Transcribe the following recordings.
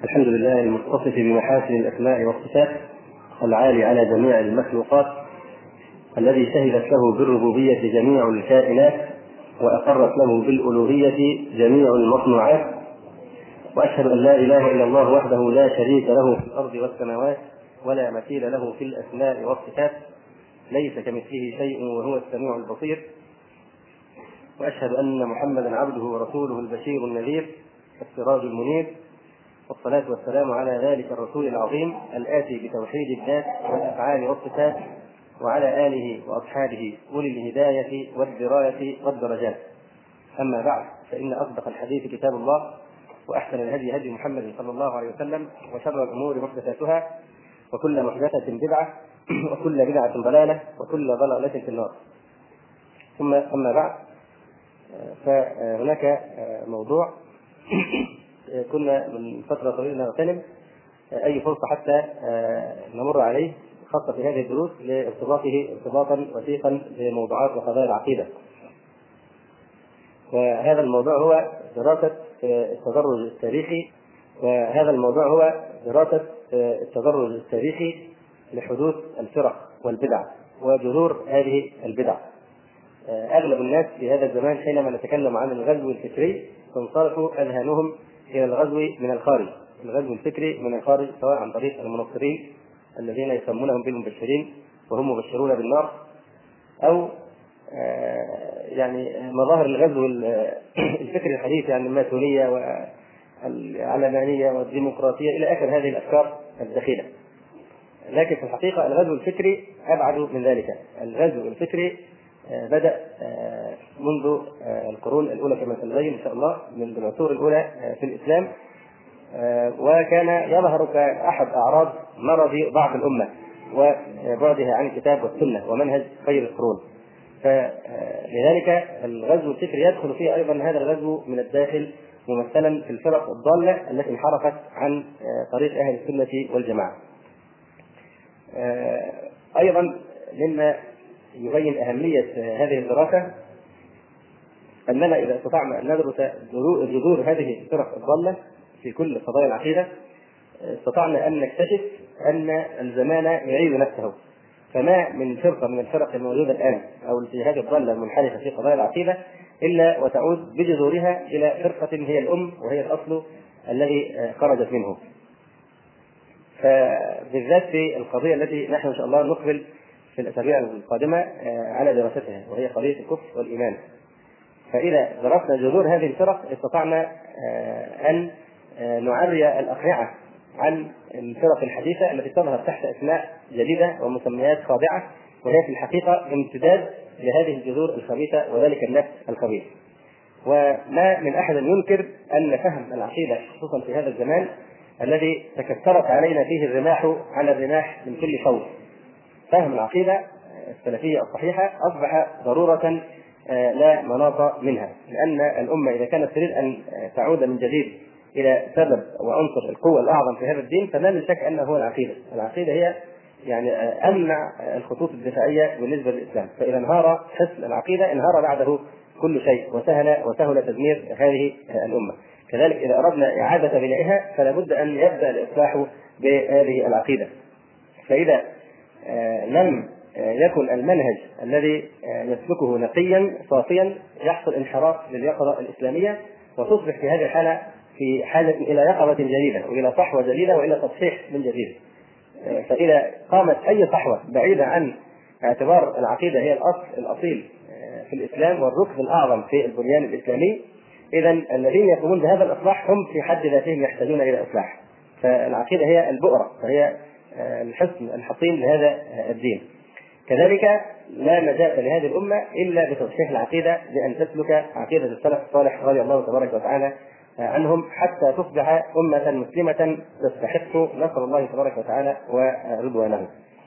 الحمد لله المتصف بمحاسن الأسماء والصفات، العالي على جميع المخلوقات، الذي شهدت له بالربوبية جميع الكائنات وأقرت له بالألوهية جميع المصنوعات، وأشهد أن لا إله إلا الله وحده لا شريك له في الأرض والسماوات ولا مثيل له في الأسماء والصفات، ليس كمثله شيء وهو السميع البصير. وأشهد أن محمدا عبده ورسوله البشير النذير السراج المنير، والصلاة والسلام على ذلك الرسول العظيم الآتي بتوحيد الذات والأفعال والصفات، وعلى آله وأصحابه أولي الهداية والدراية والدرجات. أما بعد، فإن أصدق الحديث كتاب الله، وأحسن الهدي هدي محمد صلى الله عليه وسلم، وشر الأمور محدثاتها، وكل محدثة بدعة، وكل بدعة ضلالة، وكل ضلالة في النار. ثم أما بعد، فهناك موضوع كنا من فترة طويلة نغتنم أي فرصة حتى نمر عليه، خاصة في هذه الدروس لارتباطه ارتباطا وثيقا بموضوعات وقضايا العقيدة. وهذا الموضوع هو دراسة التدرج التاريخي، لحدوث الفرق والبدع وجذور هذه البدع. أغلب الناس في هذا الزمان حينما نتكلم عن الغزو الفكري تنصرف أذهانهم إلى الغزو من الخارج، الغزو الفكري من الخارج، سواء عن طريق المنصرين الذين يسمونهم بالمبشرين وهم مبشرون بالنار، أو يعني مظاهر الغزو الفكري الحديث، يعني الماسونية والعلمانية والديمقراطية إلى آخر هذه الأفكار الدخيلة. لكن في الحقيقة الغزو الفكري أبعد من ذلك. الغزو الفكري بدأ منذ القرون الأولى كما سنبين إن شاء الله، من العصور الأولى في الإسلام، وكان يظهر كأحد أعراض مرض ضعف الأمة وبعدها عن الكتاب والسنة ومنهج خير القرون. فلذلك الغزو الفكري يدخل فيه أيضا هذا الغزو من الداخل، ممثلا في الفرق الضالة التي انحرفت عن طريق أهل السنة والجماعة. أيضا مما يبين أهمية هذه الدراسة أننا إذا استطعنا أن ندرس جذور هذه الفرق الضالة في كل قضايا العقيدة، استطعنا أن نكتشف أن الزمان يعيد نفسه. فما من فرقة من الفرق الموجودة الآن أو الاتجاهات الضالة المنحرفة في قضايا العقيدة إلا وتعود بجذورها إلى فرقة هي الأم وهي الأصل الذي خرجت منه. فبالذات في القضية التي نحن إن شاء الله نقبل في الأسابيع القادمة على دراستها، وهي قضية الكفر والإيمان. فإذا درسنا جذور هذه الفرق استطعنا أن نعري الأقنعة عن الفرق الحديثة التي تظهر تحت أسماء جديدة ومسميات خاضعة، وهي في الحقيقة امتداد لهذه الجذور الخبيثة وذلك النفس الخبيث. وما من أحد ينكر أن فهم العقيدة خصوصا في هذا الزمان الذي تكثرت علينا فيه الرماح على الرماح من كل فوج، فهم العقيدة السلفية الصحيحة أصبح ضرورة لا مناط منها، لأن الأمة إذا كانت تريد أن تعود من جديد إلى سبب وعنصر القوة الأعظم في هذا الدين، فما من شك أنه هو العقيدة. العقيدة هي يعني أمنع الخطوط الدفاعية بالنسبة للإسلام، فإذا انهار حصن العقيدة انهار بعده كل شيء وسهل تدمير هذه الأمة. كذلك إذا أردنا إعادة بنائها فلا بد أن يبدأ الإصلاح بهذه العقيدة. فإذا لم يكن المنهج الذي يسلكه نقيا صافيا يحصل انحراف لليقظة الإسلامية، وتصبح في هذه الحالة في حاجة إلى يقظة جديدة وإلى صحوة جديدة وإلى تصحيح من جديد. فإذا قامت أي صحوة بعيدة عن اعتبار العقيدة هي الأصل الأصيل في الإسلام والركن الأعظم في البنيان الإسلامي، إذن الذين يقومون بهذا الإصلاح هم في حد ذاتهم يحتاجون إلى إصلاح. فالعقيدة هي البؤرة، فهي الحصن الحصين لهذا الدين. كذلك لا نجاة لهذه الأمة إلا بتصحيح العقيدة، بأن تسلك عقيدة السلف الصالح رضي الله تبارك وتعالى عنهم، حتى تصبح أمة مسلمة تستحق نصر الله تبارك وتعالى ورضوانه.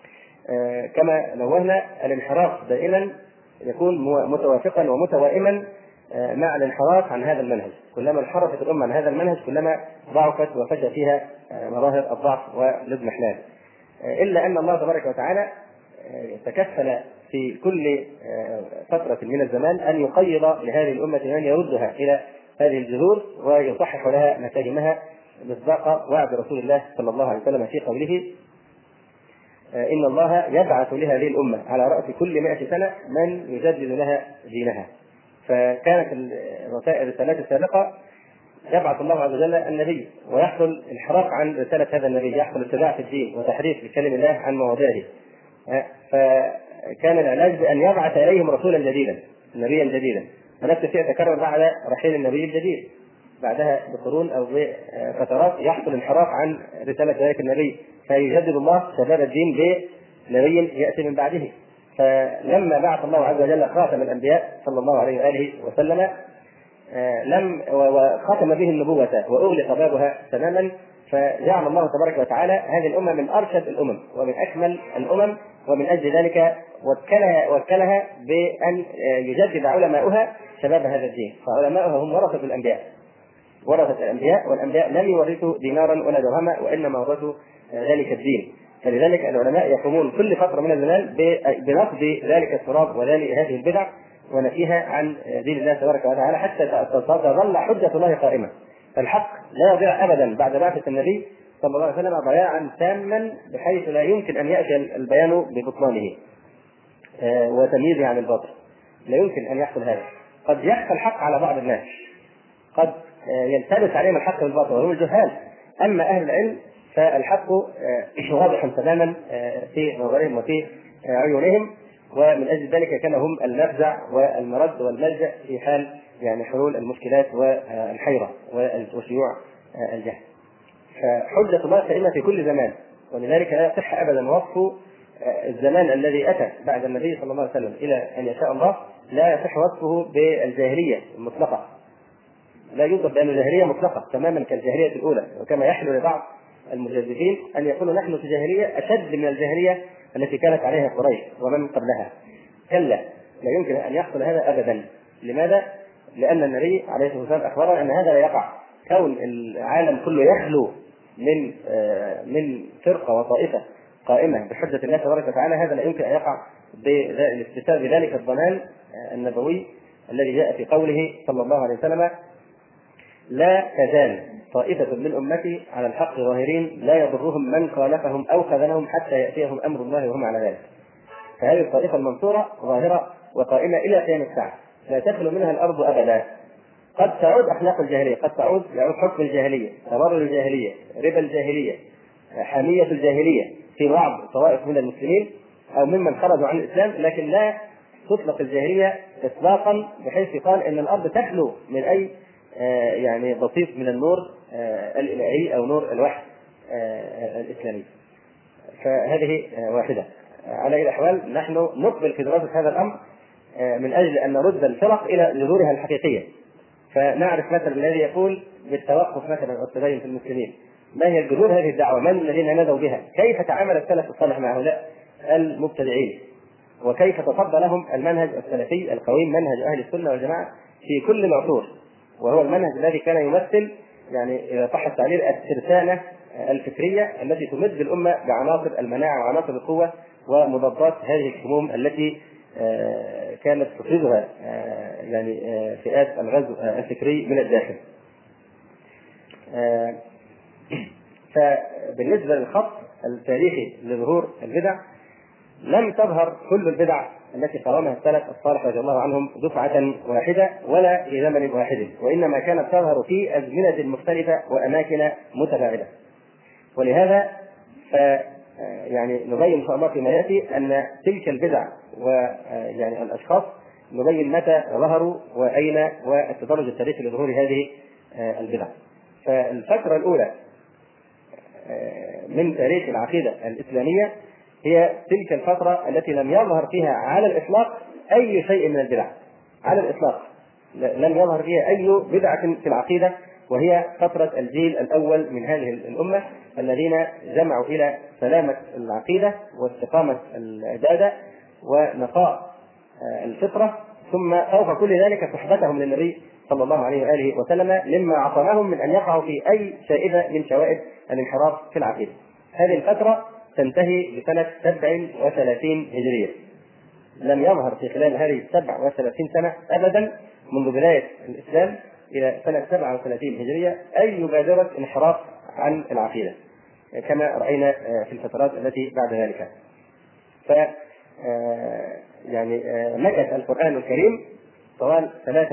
كما نوهنا، الانحراف دائما يكون متوافقا ومتوائما مع الانحراف عن هذا المنهج. كلما انحرفت الأمة عن هذا المنهج كلما ضعفت وفشى فيها مظاهر الضعف والاضمحلال. إلا أن الله تبارك وتعالى تكفل في كل فترة من الزمان أن يقيض لهذه الأمة من يردها إلى هذه الجذور ويصحح لها مفاهيمها مصداق وعد رسول الله صلى الله عليه وسلم في قوله: إن الله يبعث لهذه الأمة على رأس كل 100 سنة من يجدد لها دينها. فكانت الرسالات السابقة يبعث الله عز وجل النبي ويحصل انحراف عن رسالة هذا النبي، يحصل اتباع في الدين وتحريف بكلم الله عن مواضعه، فكان العلاج بأن يبعث إليهم رسولا جديدا، نبيا جديدا. فنفس الشيء تكرر بعد رحيل النبي الجديد، بعدها بقرون أو بفترات يحصل انحراف عن رسالة ذلك النبي، فيجدد الله شباب الدين بنبي يأتي من بعده. فلما بعث الله عز وجل خاتم الأنبياء صلى الله عليه وآله وسلم وختم به النبوة وأغلق بابها تماما، فجعل الله تبارك وتعالى هذه الأمة من أرشد الأمم ومن أكمل الأمم، ومن أجل ذلك وكلها بأن يجدد علماؤها شباب هذا الدين. فعلماؤها هم ورثة الأنبياء، ورثة الأنبياء، والأنبياء لم يورثوا دينارا ولا درهما، وإنما ورثوا ذلك الدين. فلذلك العلماء يقومون كل فترة من الزمان بنقد ذلك التراب هذه البدع ونفيها عن دين الله تبارك وتعالى حتى تظل حجة الله قائمة. فالحق لا يضيع أبدا بعد بعثة النبي صلى الله عليه وسلم ضياعا تاما، بحيث لا يمكن أن يأتي البيان ببطلانه وتمييزه عن الباطل، لا يمكن أن يحصل هذا. قد يحصل الحق على بعض الناس، قد يلتبس عليهم الحق بالباطل وهم الجهال، أما أهل العلم فالحق واضح تماما في نظرهم وفي عيونهم، ومن أجل ذلك كان هم المفزع والمرد والملجأ في حال يعني حلول المشكلات والحيرة وشيوع الجهل. فحجة الله قائمة في كل زمان، ولذلك لا يصح أبدا وصف الزمان الذي أتى بعد النبي صلى الله عليه وسلم إلى أن يشاء الله، لا يصح وصفه بالجاهلية المطلقة، لا يوصف بأن الجاهلية مطلقة تماما كالجاهلية الأولى، وكما يحلو لبعض المجددين أن يقولوا نحن في جاهلية أشد من الجاهلية التي كانت عليها قريش ومن قبلها. كلا، لا يمكن أن يحصل هذا أبدا. لماذا؟ لأن النبي عليه الصلاة والسلام أخبرنا أن هذا لا يقع. كون العالم كله يخلو من فرقة وطائفة قائمة بحجة الله تبارك وتعالى، هذا لا يمكن أن يقع بذلك الضمان النبوي الذي جاء في قوله صلى الله عليه وسلم: لا تزال طائفة من أمتي على الحق ظاهرين لا يضرهم من خالفهم أو خذلهم حتى يأتيهم أمر الله وهم على ذلك. فهذه الطائفة المنصورة ظاهرة وقائمة إلى قيام الساعة، لا تخلو منها الأرض أبدا. قد تعود أخلاق الجاهلية، قد يعود حكم الجاهلية، تبرر الجاهلية، ربا الجاهلية، حمية الجاهلية في بعض طوائف من المسلمين أو ممن خرجوا عن الإسلام، لكن لا تطلق الجاهلية إطلاقا بحيث يقال أن الأرض تخلو من أي يعني بسيط من النور الإلهي أو نور الوحي الإسلامي. فهذه واحدة. على أي الأحوال نحن نقبل في دراسة هذا الأمر من أجل أن نرد الفرق إلى جذورها الحقيقية، فنعرف مثلا الذي يقول بالتوقف مثلا والتدين في المسلمين، ما هي جذور هذه الدعوة، من الذين ندوا بها، كيف تعامل السلف الصالح مع هؤلاء المبتدعين، وكيف تصدى لهم المنهج السلفي القويم، منهج أهل السنة والجماعة في كل العصور، وهو المنهج الذي كان يمثل يعني إذا صح التعبير الترسانة الفكرية التي تمد الأمة بعناصر المناعة وعناصر القوة ومضادات هذه السموم التي كانت تفرزها يعني فئات الغزو الفكري من الداخل. فبالنسبة للخط التاريخي لظهور البدع، لم تظهر كل البدع التي قاومها السلف الصالح رضي الله عنهم دفعة واحدة ولا في زمن واحد، وإنما كانت تظهر في أزمنة مختلفة وأماكن متباعدة. ولهذا يعني نبين إن شاء الله فيما يأتي أن تلك البدع ويعني الأشخاص نبين متى ظهروا وأين، والتدرج التاريخي لظهور هذه البدع. فالفترة الأولى من تاريخ العقيدة الإسلامية هي تلك الفترة التي لم يظهر فيها على الإطلاق أي شيء من البدع، على الإطلاق لم يظهر فيها أي بدعة في العقيدة، وهي فترة الجيل الأول من هذه الأمة الذين جمعوا إلى سلامة العقيدة واستقامة العبادة ونقاء الفطرة، ثم فوق كل ذلك صحبتهم للنبي صلى الله عليه وآله وسلم مما عصمهم من أن يقعوا في أي شائبة من شوائب الانحراف في العقيدة. هذه الفترة تنتهي بسنة 37 هجرية. لم يظهر في خلال هذه 37 سنة أبدا منذ بداية الإسلام إلى سنة 37 هجرية أي بادرة انحراف عن العقيدة كما رأينا في الفترات التي بعد ذلك. ف يعني مكث القرآن الكريم طوال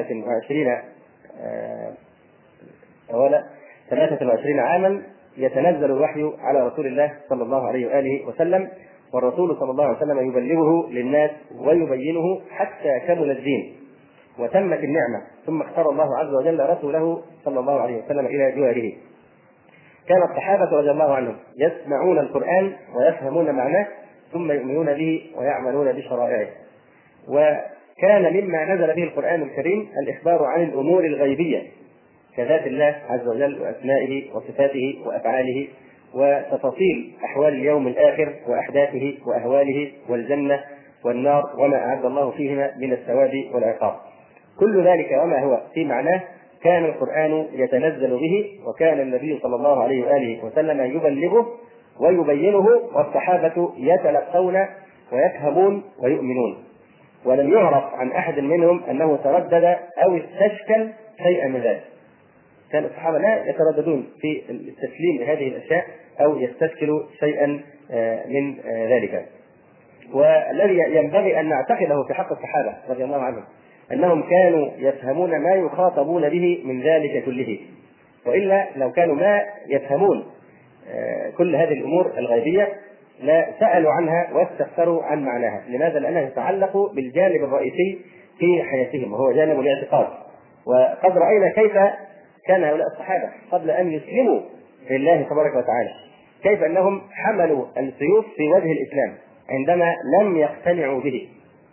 23 عاما يتنزل الوحي على رسول الله صلى الله عليه وآله وسلم، والرسول صلى الله عليه وسلم يبلغه للناس ويبينه حتى كمل الدين وتمت النعمة، ثم اختار الله عز وجل رسوله صلى الله عليه وسلم إلى جواره. كان الصحابة رضي الله عنهم يسمعون القرآن ويفهمون معناه ثم يؤمنون به ويعملون بشرائعه. وكان مما نزل به القرآن الكريم الإخبار عن الأمور الغيبية كذات الله عز وجل وأسمائه وصفاته وأفعاله، وتفاصيل أحوال اليوم الآخر وأحداثه وأهواله والجنة والنار وما أعد الله فيهما من الثواب والعقاب. كل ذلك وما هو في معناه كان القرآن يتنزل به، وكان النبي صلى الله عليه وآله وسلم يبلغه ويبينه، والصحابة يتلقون ويفهمون ويؤمنون. ولم يعرف عن أحد منهم أنه تردد أو استشكل شيئا من ذلك. كان الصحابة لا يترددون في التسليم لهذه الأشياء أو يستشكلوا شيئا من ذلك. والذي ينبغي أن نعتقده في حق الصحابة رضي الله عنهم أنهم كانوا يفهمون ما يخاطبون به من ذلك كله، وإلا لو كانوا ما يفهمون كل هذه الأمور الغيبية لا سألوا عنها واستفسروا عن معناها. لماذا؟ لأنها يتعلق بالجانب الرئيسي في حياتهم وهو جانب الاعتقاد. وقد رأينا كيف كان هؤلاء الصحابة قبل أن يسلموا لله تبارك وتعالى، كيف أنهم حملوا السيوف في وجه الإسلام عندما لم يقتنعوا به،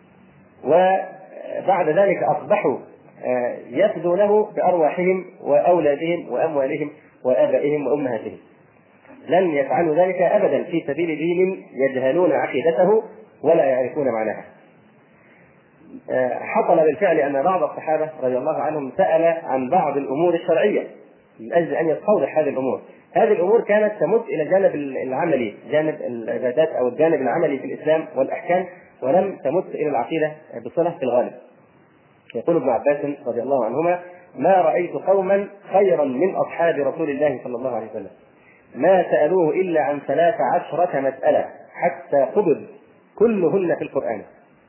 وبعد ذلك أصبحوا يفدونه بأرواحهم وأولادهم وأموالهم وآبائهم وأمهاتهم. لن يفعلوا ذلك أبدا في سبيل دين يجهلون عقيدته ولا يعرفون معناها. حصل بالفعل أن بعض الصحابة رضي الله عنهم سأل عن بعض الأمور الشرعية من أجل أن يستوضح هذه الأمور. هذه الأمور كانت تمت إلى الجانب العملي، جانب العبادات أو الجانب العملي في الإسلام والأحكام، ولم تمت إلى العقيدة بصلة في الغالب. يقول ابن عباس رضي الله عنهما: ما رأيت قوما خيرا من أصحاب رسول الله صلى الله عليه وسلم ما سألوه إلا عن 13 مسألة حتى قبض كلهن في القرآن.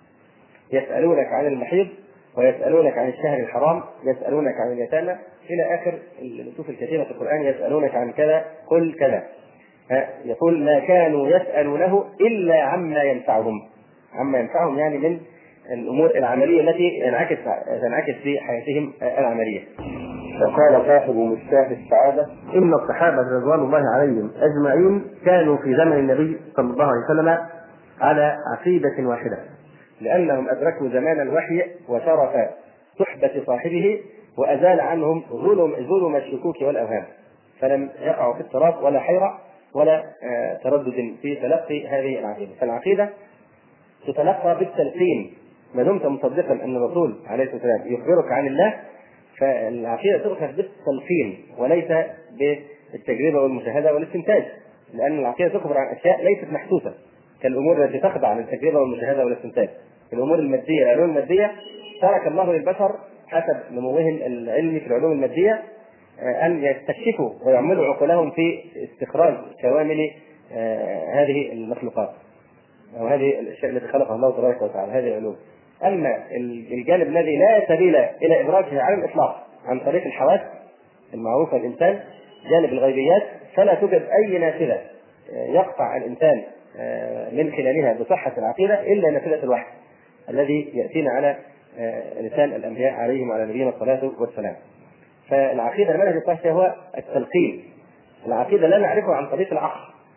يسألونك عن المحيض، ويسألونك عن الشهر الحرام، يسألونك عن اليتامى، إلى آخر النصوص الكثيرة في القرآن. يسألونك عن كذا قل كذا. يقول: ما كانوا يسألونه إلا عما ينفعهم. عما ينفعهم يعني من الأمور العملية التي تنعكس في حياتهم العملية. وقال صاحب مفتاح السعادة: إن الصحابة رضوان الله عليهم أجمعين كانوا في زمن النبي صلى الله عليه وسلم على عقيدة واحدة، لأنهم أدركوا زمان الوحي وشرف صحبة صاحبه، وأزال عنهم ظلم الشكوك والأوهام، فلم يقعوا في اضطراب ولا حيرة ولا تردد في تلقي هذه العقيدة. فالعقيدة تتلقى بالتلقين، ما دمت مصدقا أن الرسول عليه الصلاة والسلام يخبرك عن الله، فالعقيدة تؤخذ بالتلقين وليس بالتجربة والمشاهدة والاستنتاج، لأن العقيدة تخبر عن أشياء ليست محسوسة كالأمور التي تخضع للتجربة والمشاهدة والاستنتاج. الأمور المادية، العلوم المادية، ترك الله للبشر حسب نموهم العلمي في العلوم المادية أن يستكشفوا ويعملوا عقولهم في استخراج كوامل هذه المخلوقات أو هذه الأشياء التي خلقها الله تبارك وتعالى، هذه العلوم. أما الجانب الذي لا سبيل إلى إدراكه على الإطلاق عن طريق الحواس المعروفة الإنسان، جانب الغيبيات، فلا توجد أي نافذة يقطع الإنسان من خلالها بصحة العقيدة إلا نافذة الوحي الذي يأتينا على لسان الأنبياء عليهم وعلى نبينا الصلاة والسلام. فالعقيدة المنهج الصحيح هو التلقين. العقيدة لا نعرفها عن طريق العقل،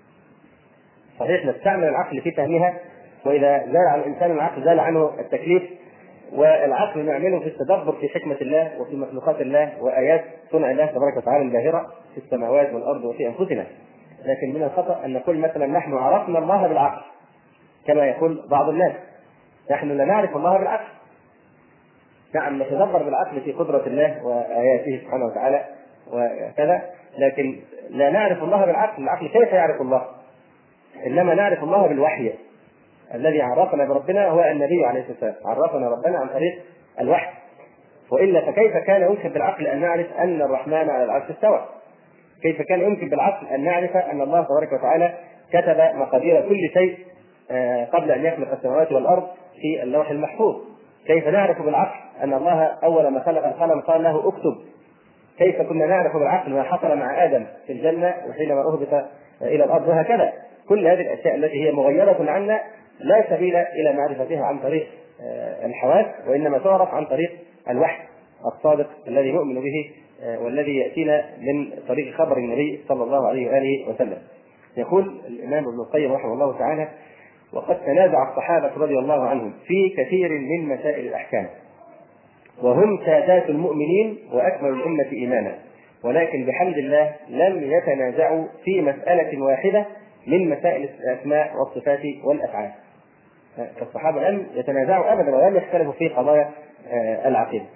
صحيح نستعمل العقل في فهمها، وإذا زال عن الإنسان العقل زال عنه التكليف، والعقل نعمله في التدبر في حكمة الله وفي مخلوقات الله وآيات صنع الله تبارك وتعالى الباهرة في السماوات والأرض وفي أنفسنا. لكن من الخطأ أن نقول مثلا نحن عرفنا الله بالعقل كما يقول بعض الناس. نحن لا نعرف الله بالعقل. نعم نتدبر بالعقل في قدرة الله وآياته سبحانه وتعالى وكذا، لكن لا نعرف الله بالعقل. العقل كيف يعرف الله؟ إنما نعرف الله بالوحي. الذي عرفنا بربنا هو النبي عليه الصلاة والسلام، عرفنا ربنا عن طريق الوحي. وإلا فكيف كان يمكن بالعقل أن نعرف أن الرحمن على العرش استوى؟ كيف كان يمكن بالعقل أن نعرف أن الله تبارك وتعالى كتب مقادير كل شيء قبل أن يخلق السماوات والأرض في اللوح المحفوظ؟ كيف نعرف بالعقل أن الله أول ما خلق القلم قال له اكتب؟ كيف كنا نعرف بالعقل ما حصل مع آدم في الجنة وحينما أهبط إلى الأرض؟ وهكذا كل هذه الأشياء التي هي مغيرة عنا لا سبيل إلى معرفتها عن طريق الحواس، وإنما تعرف عن طريق الوحي الصادق الذي نؤمن به والذي يأتينا من طريق خبر النبي صلى الله عليه وآله وسلم. يقول الإمام ابن القيم رحمه الله تعالى: وقد تنازع الصحابة رضي الله عنهم في كثير من مسائل الأحكام، وهم سادات المؤمنين وأكمل الأمة إيمانا، ولكن بحمد الله لم يتنازعوا في مسألة واحدة من مسائل الأسماء والصفات والأفعال. فالصحابة لم يتنازعوا أبدا ولم يختلفوا في قضايا العقيدة.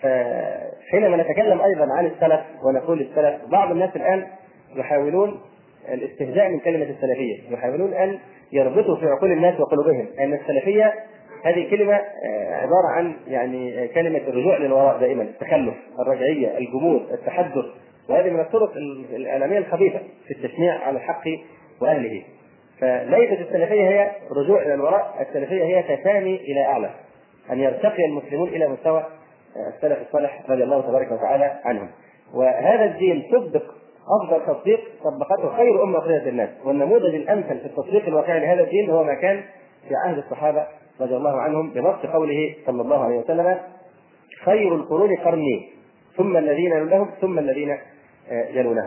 فحينما نتكلم أيضا عن السلف ونقول السلف، بعض الناس الآن يحاولون الاستهزاء من كلمة السلفية، يحاولون أن يربطوا في عقول الناس وقلوبهم أن السلفية هذه كلمة عبارة عن يعني كلمة الرجوع للوراء دائما، التخلف، الرجعية، الجمود، التحدث، وهذه من الطرق الإعلامية الخبيثة في التشنيع على الحق وأهله. فليست السلفية هي رجوع إلى الوراء، السلفية هي تسامي إلى أعلى، أن يرتقي المسلمون إلى مستوى السلف الصالح رضي الله تبارك وتعالى عنهم. وهذا الدين صدق أفضل تصديق طبقته خير أمة أخرجت للناس، والنموذج الأمثل في التصديق الواقعي لهذا الدين هو ما كان في عهد الصحابة رضي الله عنهم بنص قوله صلى الله عليه وسلم: خير القرون قرني ثم الذين يلونهم ثم الذين يلونهم.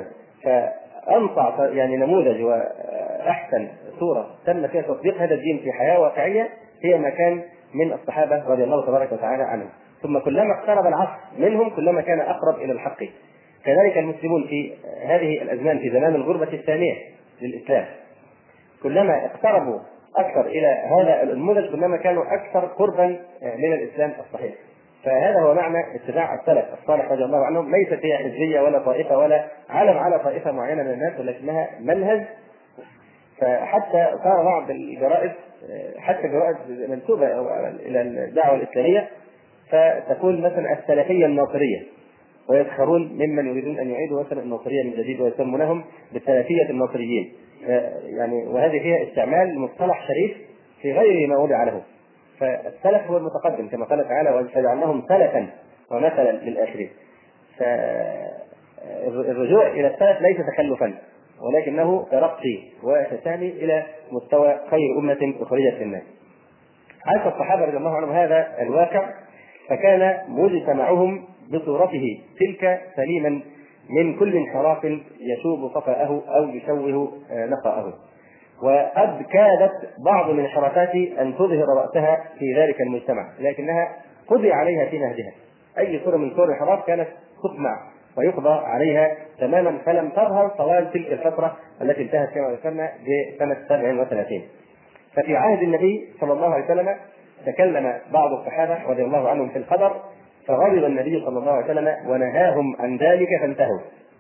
فأنصع يعني نموذج وأحسن صورة تم فيها تصديق هذا الدين في حياة واقعية هي ما كان من الصحابة رضي الله تبارك وتعالى عنهم. ثم كلما اقترب العصر منهم كلما كان أقرب إلى الحق. كذلك المسلمون في هذه الأزمان في زمان الغربة الثانية للإسلام كلما اقتربوا أكثر إلى هذا النموذج كلما كانوا أكثر قربا من الإسلام الصحيح. فهذا هو معنى اتباع السلف الصالح رضي الله عنهم. ليست هي حزبية ولا طائفة ولا علم على طائفة معينة من الناس، ولكنها منهج. فحتى صار بعض الجرائد، حتى جرائد منسوبة إلى الدعوة الإسلامية، فتقول مثلا السلفية الناصرية، ويسخرون ممن يريدون أن يعيدوا مثلا الناصرية من جديد ويسمونهم بالسلفية الناصريين. يعني وهذه فيها استعمال مصطلح شريف في غير ما وضع له. فالسلف هو المتقدم كما قال تعالى: وجعلناهم سلفا ومثلا للآخرين. فالرجوع إلى السلف ليس تخلفا، ولكنه ترقي وتسامي إلى مستوى خير أمة أخرجت للناس. عاش الصحابة رضي الله عنهم هذا الواقع، فكان مجتمعهم بصورته تلك سليما من كل انحراف يشوب صفاءه أو يشوه نقاءه. وقد كادت بعض الانحرافات أن تظهر رأسها في ذلك المجتمع، لكنها قضي عليها في نهجها. أي صورة من صور الانحراف كانت تقمع ويقضى عليها تماما، فلم تظهر طوال تلك الفترة التي انتهت كما ذكرنا بسنة 37. ففي عهد النبي صلى الله عليه وسلم تكلم بعض الصحابة رضي الله عنهم في القدر، فغضب النبي صلى الله عليه وسلم ونهاهم عن ذلك فانتهوا.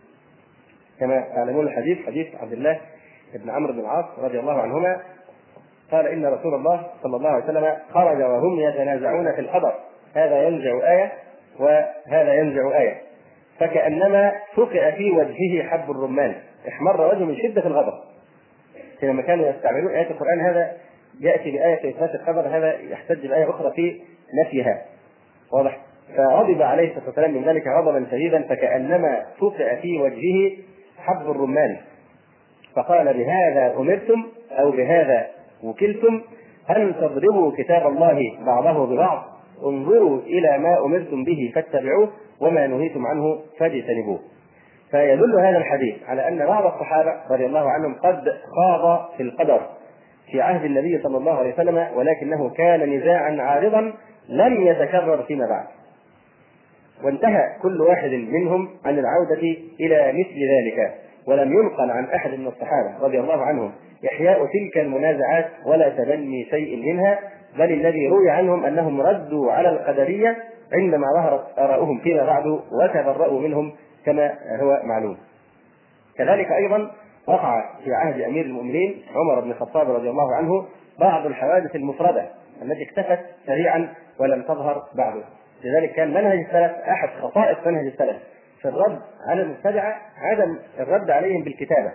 كما تعلمون الحديث، حديث عبد الله بن عمرو بن العاص رضي الله عنهما قال: إن رسول الله صلى الله عليه وسلم خرج وهم يتنازعون في القدر، هذا ينزع آية وهذا ينزع آية، فكأنما فقع في وجهه حب الرمان، احمر وجهه من شدة الغضب. لما كانوا يستعملون آيات القرآن هذا يأتي بآية في إثبات القدر، هذا يحتج بآية أخرى في نفيها، واضح؟ فغضب عليه الصلاة والسلام من ذلك غضبا شديدا، فكأنما فقع في وجهه حب الرمان، فقال: بهذا أمرتم أو بهذا وكلتم أن تضربوا كتاب الله بعضه ببعض، انظروا إلى ما أمرتم به فاتبعوه وما نهيتم عنه فاجتنبوه. فيدل هذا الحديث على أن بعض الصحابة رضي الله عنهم قد خاض في القدر في عهد النبي صلى الله عليه وسلم، ولكنه كان نزاعا عارضا لم يتكرر فيما بعد، وانتهى كل واحد منهم عن العودة إلى مثل ذلك، ولم ينقل عن أحد من الصحابة رضي الله عنهم إحياء تلك المنازعات ولا تبني شيء منها، بل الذي روي عنهم أنهم ردوا على القدرية عندما ظهرت آراؤهم فيما بعد وتبرؤوا منهم كما هو معلوم. كذلك أيضا وقع في عهد أمير المؤمنين عمر بن الخطاب رضي الله عنه بعض الحوادث المفردة التي اختفت سريعا ولم تظهر بعده. لذلك كان منهج السلف أحد خصائص منهج السلف، في الرد على المبتدعة عدم الرد عليهم بالكتابة،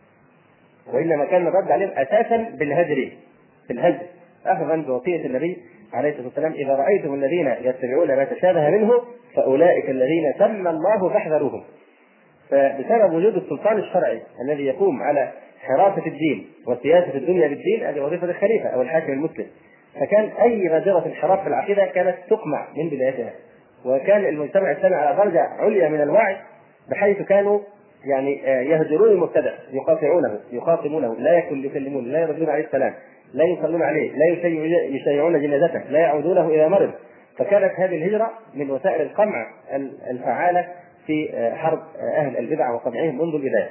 وإنما كان الرد عليهم أساسا بالهجر، في الهجر أخذا بوصية النبي عليه الصلاة والسلام: إذا رأيتم الذين يتبعون ما تشابه منه فأولئك الذين سمى الله فاحذروهم. فبسبب وجود السلطان الشرعي الذي يقوم على حراسة الدين وسياسة الدنيا بالدين، هذه وظيفة الخليفة أو الحاكم المسلم، فكان أي غادرة انحراف في العقيدة كانت تقمع من بدايتها، وكان المجتمع الإسلامي على درجة عليا من الوعي، بحيث كانوا يعني يهجرون المبتدع، يقاطعونه، يخاطبونه، لا يكلمون، لا يردون عليه السلام، لا يصلون عليه، لا يشيعون جنازته، لا يعودونه إذا مرض. فكانت هذه الهجرة من وسائل القمع الفعالة في حرب أهل البدع وقمعهم منذ البداية.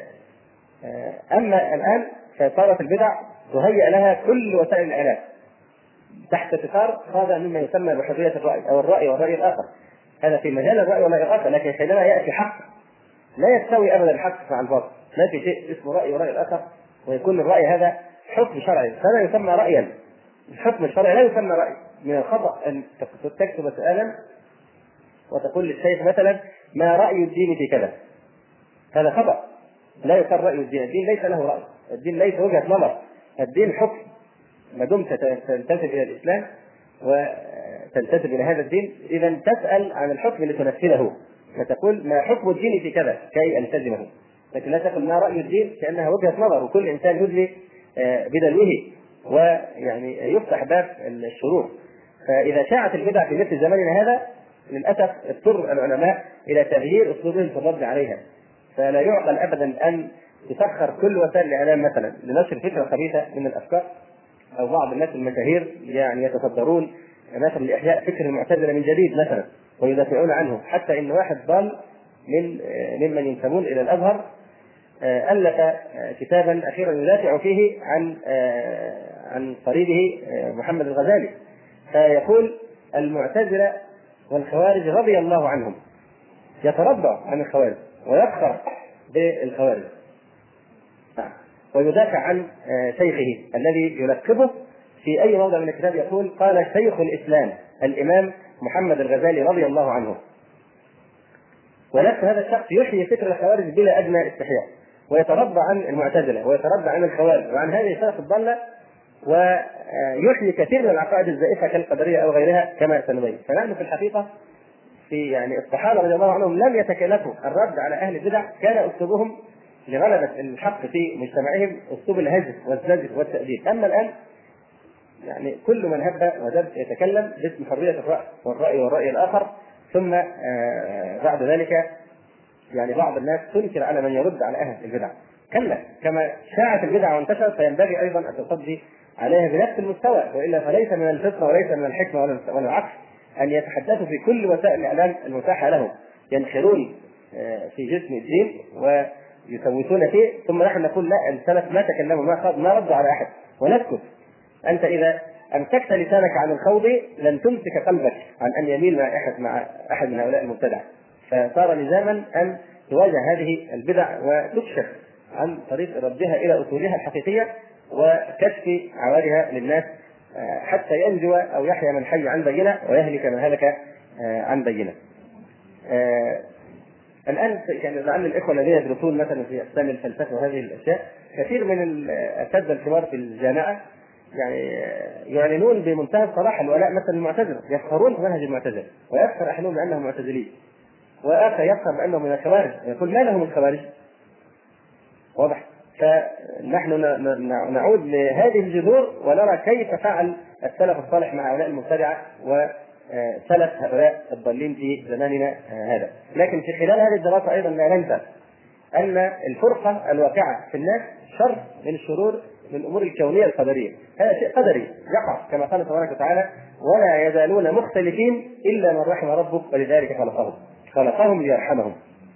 أما الآن فصارت البدع تهيأ لها كل وسائل الإعلام تحت ستار هذا مما يسمى بحرية الرأي أو الرأي والرأي الآخر. هذا في مجال الرأي والرأي الآخر، لكن حينما يأتي حق لا يستوي أبدا الحق مع الباطل، ما في شيء اسمه رأي ورأي الآخر، ويكون الرأي هذا حكم شرعي فلا يسمى رأيا. الحكم الشرعي لا يسمى رأي. من الخطأ أن تكتب سؤالا وتقول للشيخ مثلا: ما رأي الدين في كذا؟ هذا خطأ، لا يقال رأي الدين. الدين ليس له رأي، الدين ليس وجهة نظر، الدين حكم. ما دمت تنتسب إلى الإسلام وتنتسب إلى هذا الدين، إذا تسأل عن الحكم اللي تنفذه، فتقول: ما حكم الدين في كذا كي ألتزمه. لكن لا تقل ما رأي الدين كأنها وجهة نظر، وكل إنسان يدلي بدلوه ويعني يفتح باب الشرور. فإذا شاعت البدع في مثل زماننا هذا للأسف اضطر العلماء إلى تغيير أسلوبهم في الرد عليها. فلا يعقل أبدا أن تسخر كل وسائل الإعلام مثلا لنشر فكرة خبيثة من الأفكار، أو بعض الناس المشاهير يعني يتصدرون مثلا لإحياء فكر المعتزلة من جديد مثلا ويدافعون عنه، حتى إن واحد ضال ممن ينتمون إلى الأزهر ألف كتابا أخيرا يدافع فيه عن قريبه محمد الغزالي، فيقول: المعتزلة والخوارج رضي الله عنهم، يترضى عن الخوارج ويفخر بالخوارج، ويدافع عن شيخه الذي يلقبه في أي موضع من الكتاب، يقول: قال شيخ الإسلام الإمام محمد الغزالي رضي الله عنه. ونفس هذا الشخص يحيي فكر الخوارج بلا أدنى استحياء، ويترضى عن المعتزلة ويترضى عن الخوارج وعن هذه الفرق الضالة، ويحيي كثير من العقائد الزائفة كالقدرية أو غيرها كما سنبين. فنحن في الحقيقة في يعني الصحابة رضي الله عنهم لم يتكلفوا الرد على أهل البدع، كان أسلوبهم لغلبة الحق في مجتمعهم أسلوب الهجر والزجر والتأديب. أما الآن يعني كل من هب ودب يتكلم باسم حرية الرأي والرأي الآخر، ثم بعد ذلك يعني بعض الناس تنكر على من يرد على أهل البدع. كلا كما شاعت البدع وانتشرت فينبغي أيضا أن تصدي عليها بنفس المستوى، وإلا فليس من الفطرة وليس من الحكمة ولا العقل أن يتحدثوا في كل وسائل الإعلام المتاحة لهم، ينخرون في جسم الدين ويسوسون فيه، ثم نحن نقول: لا، السلف ما تكلموا، ما ردوا على أحد، ونسكت. أنت إذا أمسكت لسانك عن الخوض لن تمسك قلبك عن أن يميل مع أحد من هؤلاء المبتدع. فصار لزاما أن تواجه هذه البدع وتكشف عن طريق ردها إلى أصولها الحقيقية وكشف عوارها للناس، حتى ينجو أو يحيى من حي عن بينة ويهلك من هلك عن بينة. الآن يعني لعل الإخوة الذين يدرسون مثلا في أقسام الفلسفة وهذه الأشياء، كثير من الأساتذة الكبار في الجامعة يعني يعلنون بمنتهى الصراحة الولاء مثلا المعتزلة، يفخرون بمنهج المعتزلة ويفخر أحدهم بأنهم معتزلين، وآخر يفخر بأنهم من الخوارج، يقول: ما لهم الخوارج؟ واضح. فنحن نعود لهذه الجذور ونرى كيف فعل السلف الصالح مع هؤلاء المبتدعة وسلف هؤلاء الضالين في زماننا هذا. لكن في خلال هذه الدراسة أيضا لا ننسى أن الفرقة الواقعة في الناس شر من الشرور من أمور الكونية القدرية. هذا شيء قدري يقع كما قال تبارك وتعالى: ولا يزالون مختلفين إلا من رحم ربك ولذلك خلقهم ليرحمهم.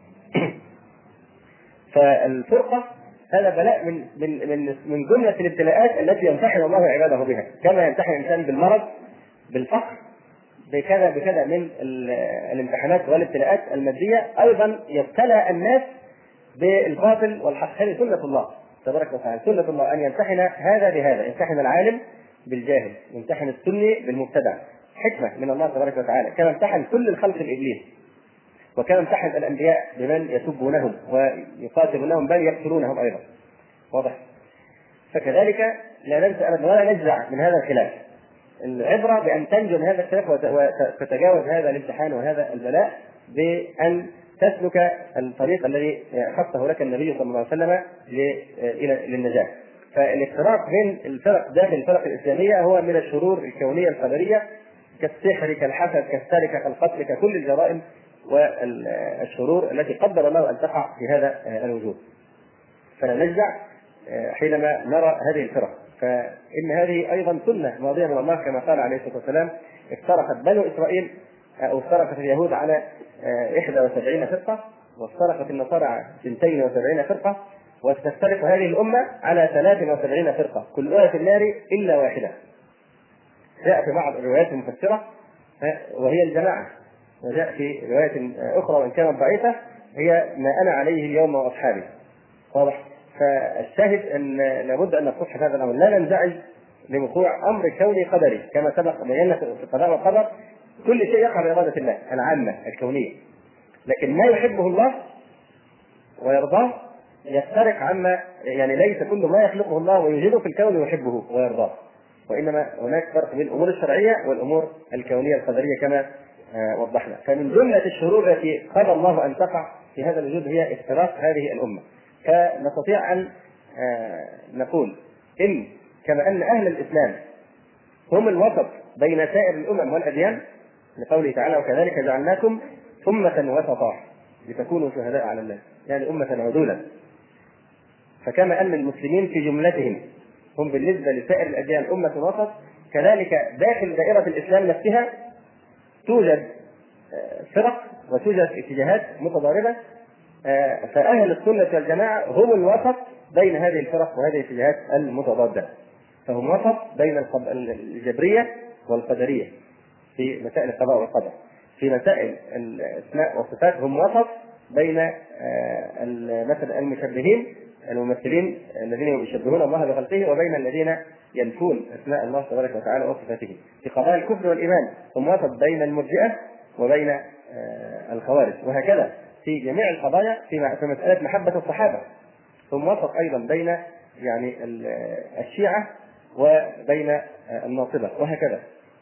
فالفرقة هذا بلاء من جملة الابتلاءات التي يمتحن الله عباده بها، كما يمتحن الإنسان بالمرض، بالفقر، بكذا من الامتحانات والابتلاءات المادية. أيضا يبتلى الناس بالباطل والحق. هذه سنة الله تبارك وتعالى، سنة الله أن يمتحن هذا بهذا، يمتحن العالم بالجاهل، يمتحن السني بالمبتدع، حكمة من الله تبارك وتعالى، كما امتحن كل الخلق الإبليس. وكان امتحن الانبياء بمن يسبونهم ويقاتلونهم بل يقتلونهم ايضا. واضح؟ فكذلك لا ننسى ابدا ولا نجزع من هذا الخلاف. العبره بان تنجو من هذا الخلاف وتتجاوز هذا الامتحان وهذا البلاء بان تسلك الطريق الذي خطه لك النبي صلى الله عليه وسلم للنجاه. فالافتراق بين الفرق داخل الفرق الاسلاميه هو من الشرور الكونيه القدريه كالسحر كالحسد كالسرقه كالقتل ككل الجرائم والشرور التي قدر الله ان تقع في هذا الوجود. فلا نجزع حينما نرى هذه الفرق، فإن هذه أيضا سنة ماضية من الله كما قال عليه الصلاة والسلام: افترقت بنو إسرائيل أو افترقت اليهود على 71 فرقة، وافترقت النصارى على 72 فرقة، وستفترق هذه الأمة على 73 فرقة كلها في النار إلا واحدة. جاء في بعض الروايات المفسرة وهي الجماعة، وجاء في رواية أخرى وإن كانت ضعيفة هي ما أنا عليه اليوم وأصحابي. واضح؟ فالشاهد ان لابد ان نصح هذا الامر، لا ننزعج لوقوع امر كوني قدري كما سبق بينا في القضاء والقدر. كل شيء يقع باراده الله العامه الكونيه، لكن ما يحبه الله ويرضاه يفترق عما، يعني ليس كل ما يخلقه الله ويوجده في الكون يحبه ويرضاه، وانما هناك فرق بين الامور الشرعيه والامور الكونيه القدريه كما وضحنا. فمن جمله الشرور التي قضى الله ان تقع في هذا الوجود هي افتراق هذه الامه. فنستطيع أن نقول إن كما أن أهل الإسلام هم الوسط بين سائر الأمم والأديان، لقوله تعالى: وكذلك جعلناكم أمة وسطا لتكونوا شهداء على الناس، يعني أمة عدولا. فكما أن المسلمين في جملتهم هم بالنسبة لسائر الأديان أمة وسط، كذلك داخل دائرة الإسلام نفسها توجد فرق وتوجد اتجاهات متضاربة. فأهل السنة والجماعة هم الوسط بين هذه الفرق وهذه الاتجاهات المتضادة، فهم وسط بين الجبرية والقدرية في مسائل القضاء والقدر. في مسائل الأسماء والصفات هم وسط بين مثلا المشبهين الممثلين الذين يشبهون الله بخلقه وبين الذين ينفون أسماء الله تبارك وتعالى وصفاته. في قضايا الكفر والإيمان هم وسط بين المرجئة وبين الخوارج، وهكذا في جميع القضايا. في مسألة محبة الصحابة هم وسط أيضا بين يعني الشيعة وبين الناصبة وهكذا.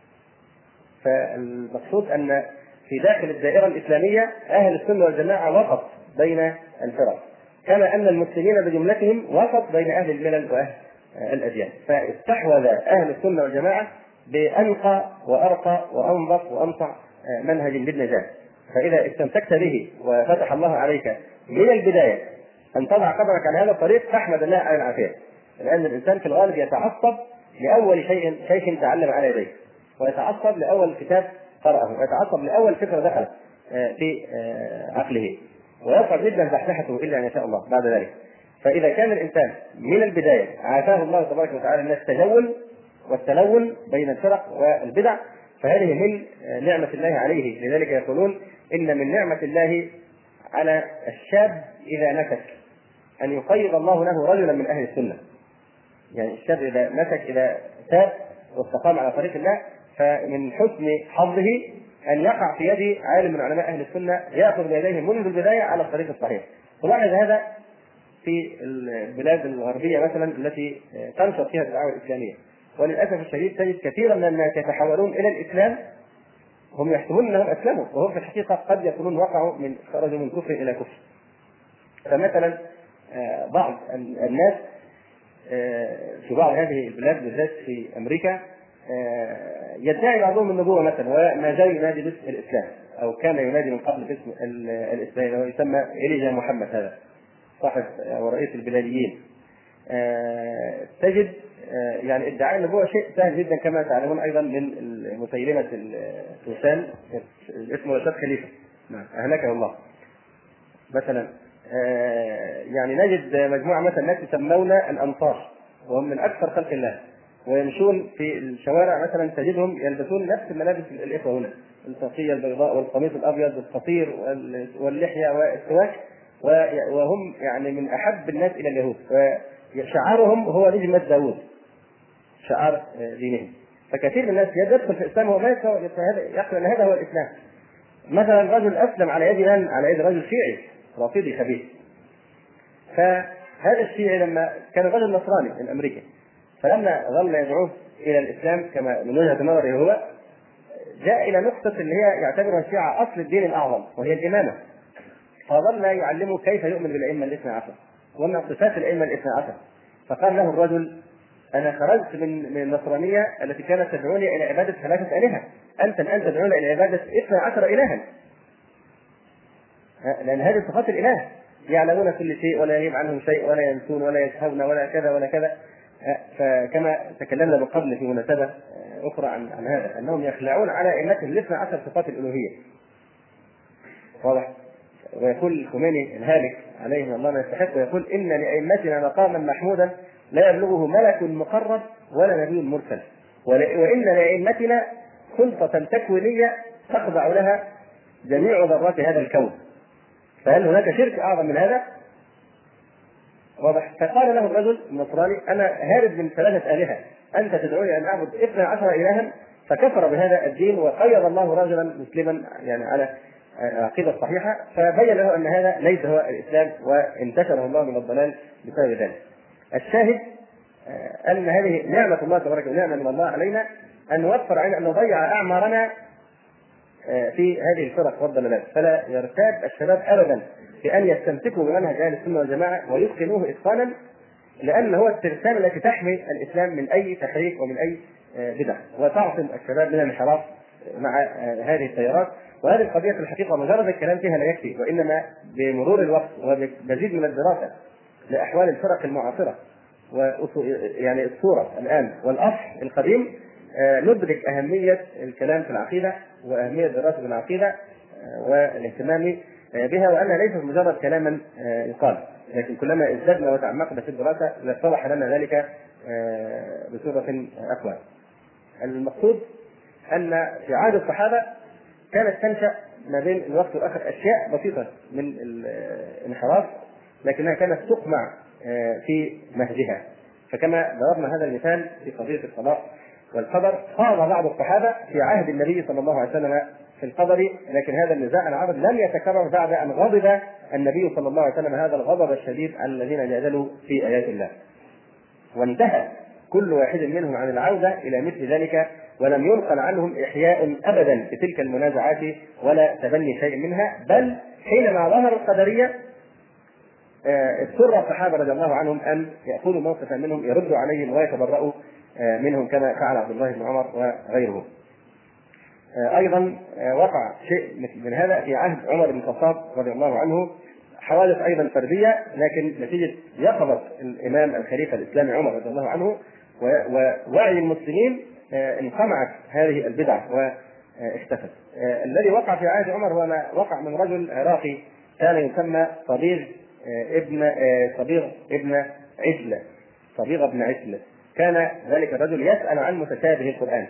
فالمقصود أن في داخل الدائرة الإسلامية أهل السنة والجماعة وسط بين الفرق، كما أن المسلمين بجملتهم وسط بين أهل الملل وأهل الأديان. فاستحوذ أهل السنة والجماعة بأنقى وأرقى وأنظف وأنصع منهج للنجاة. فإذا استمسكت به وفتح الله عليك من البداية أن تضع قدرك على هذا الطريق فاحمد الله على العافية، لأن الإنسان في الغالب يتعصب لأول شيء تعلم على يديه، ويتعصب لأول كتاب قرأه، ويتعصب لأول فكرة دخلت في عقله، ويصعب جدا زحزحته إلا أن يشاء الله بعد ذلك. فإذا كان الإنسان من البداية عافاه الله تبارك وتعالى من التجول والتلون بين الفرق والبدع، فهذه من نعمة الله عليه. لذلك يقولون إن من نعمة الله على الشاب إذا نسك أن يقيض الله له رجلا من أهل السنة. يعني الشاب إذا نسك إذا تاب واستقام على طريق الله، فمن حسن حظه أن يقع في يد عالم من علماء أهل السنة يأخذ بيديه منذ البداية على الطريق الصحيح. تلاحظ هذا في البلاد الغربية مثلا التي تنشط فيها الدعوة الإسلامية، وللأسف الشديد تجد كثيرا من الناس يتحولون إلى الإسلام هم يحسبون أنهم أسلموا، وهم في الحقيقة قد يكونون خرجوا من كفر إلى كفر. فمثلا بعض الناس في بعض هذه البلاد بالذات في أمريكا يدعي بعضهم النبوة مثلا وما زال ينادي باسم الإسلام، أو كان ينادي من قبل باسم الإسلام، ويسمى إليجا محمد، هذا صاحب ورئيس البلاديين. تجد يعني ادعاء النبوة شيء سهل جدا كما تعلمون أيضا من مسيلمة التوسان، اسمه رشاد خليفة أهلكه الله مثلا. يعني نجد مجموعة مثلا ناس يسمون الأنصار وهم من أكثر خلق الله، ويمشون في الشوارع مثلا تجدهم يلبسون نفس الملابس الإخوة هنا، الطاقية البيضاء والقميص الأبيض والقصير واللحية والسواك، وهم يعني من أحب الناس إلى اليهود، وشعارهم هو نجمة داوود شعار دينهم. فكثير من الناس يدخل في الإسلام وما يقول أن هذا هو الإسلام. مثلا رجل أسلم على يد من؟ على يد رجل شيعي رافضي خبيث. فهذا الشيعي لما كان رجل نصراني الأمريكي، فلما ظل يدعوه إلى الإسلام كما من وجهة نظره هو، جاء إلى نقطة اللي هي يعتبرها الشيعة أصل الدين الأعظم وهي الإمامة، فظل يعلمه كيف يؤمن بالأئمة الاثنى عشر ومن صفات الأئمة الاثنى عشر. فقال له الرجل: أنا خرجت من النصرانية التي كانت تدعوني إلى عبادة 3 آلهة، أنت الآن تدعون إلى عبادة 12 إلها، لأن هذه صفات الإله، يعلمون كل شيء ولا يغيب عنهم شيء ولا ينسون ولا يسهون ولا كذا ولا كذا. فكما تكلمنا من قبل في مناسبة أخرى عن هذا، أنهم يخلعون على أئمتهم 12 صفات الألوهية. واضح؟ ويقول الخميني الهالك عليه من الله ما يستحق، ويقول: إن لأئمتنا مقاما محمودا لا يبلغه ملك مقرب ولا نبي مرسل، وإن لأئمتنا سلطة تكوينية تخضع لها جميع ذرات هذا الكون، فهل هناك شرك أعظم من هذا؟ واضح؟ فقال له الرجل النصراني: أنا هارب من 3 آلهة، أنت تدعوني أن أعبد 12 إلها. فكفر بهذا الدين وقيض الله رجلا مسلما يعني على عقيدة صحيحة، فبين له أن هذا ليس هو الإسلام، وانتشره الله من الضلال بسبب ذلك. الشاهد أن هذه نعمة الله تبارك ونعمة من الله علينا، أن نوفر علينا أن نضيع أعمارنا في هذه الفرق والضلالات. فلا يرتاب الشباب أبدا في أن يستمسكوا بمنهج أهل السنة والجماعة ويتقنوه إتقانا، لأن هو الترسانة التي تحمي الإسلام من أي تحريف ومن أي بدع، وتعصم الشباب من الانحراف مع هذه التيارات. وهذه القضية في الحقيقة مجرد الكلام فيها لا يكفي، وإنما بمرور الوقت وبمزيد من الدراسة لأحوال الفرق المعاصرة يعني الصورة الآن والأصل القديم، ندرك أهمية الكلام في العقيدة وأهمية دراسة العقيدة والاهتمام بها، وأنها ليست مجرد كلاما يقال، لكن كلما ازددنا وتعمقنا في الدراسة اتضح لنا ذلك بصورة أقوى. المقصود أن في عهد الصحابة كانت تنشأ ما بين الوقت والآخر أشياء بسيطة من الانحراف، لكنها كانت تقمع في مهدها. فكما ضربنا هذا المثال في قضية القضاء والقدر، خاض بعض الصحابة في عهد النبي صلى الله عليه وسلم في القدر، لكن هذا النزاع العرض لم يتكرر بعد أن غضب النبي صلى الله عليه وسلم هذا الغضب الشديد على الذين جادلوا في آيات الله، وانتهى كل واحد منهم عن العودة إلى مثل ذلك، ولم ينقل عنهم إحياء أبدا في تلك المنازعات ولا تبني شيء منها. بل حينما ظهر القدرية اضطر الصحابة رضي الله عنهم أن يأخذوا موقفا منهم يردوا عليهم ويتبرؤوا منهم، كما فعل عبد الله بن عمر وغيره. أيضا وقع شيء من هذا في عهد عمر بن الخطاب رضي الله عنه، حوادث أيضا فردية، لكن نتيجة يقظة الإمام الخليفة الإسلامي عمر رضي الله عنه ووعي المسلمين انقمعت هذه البدعة واختفت. الذي وقع في عهد عمر هو ما وقع من رجل عراقي كان يسمى صبيغ ابن عسلة. كان ذلك الرجل يسأل عن متشابه القرآن،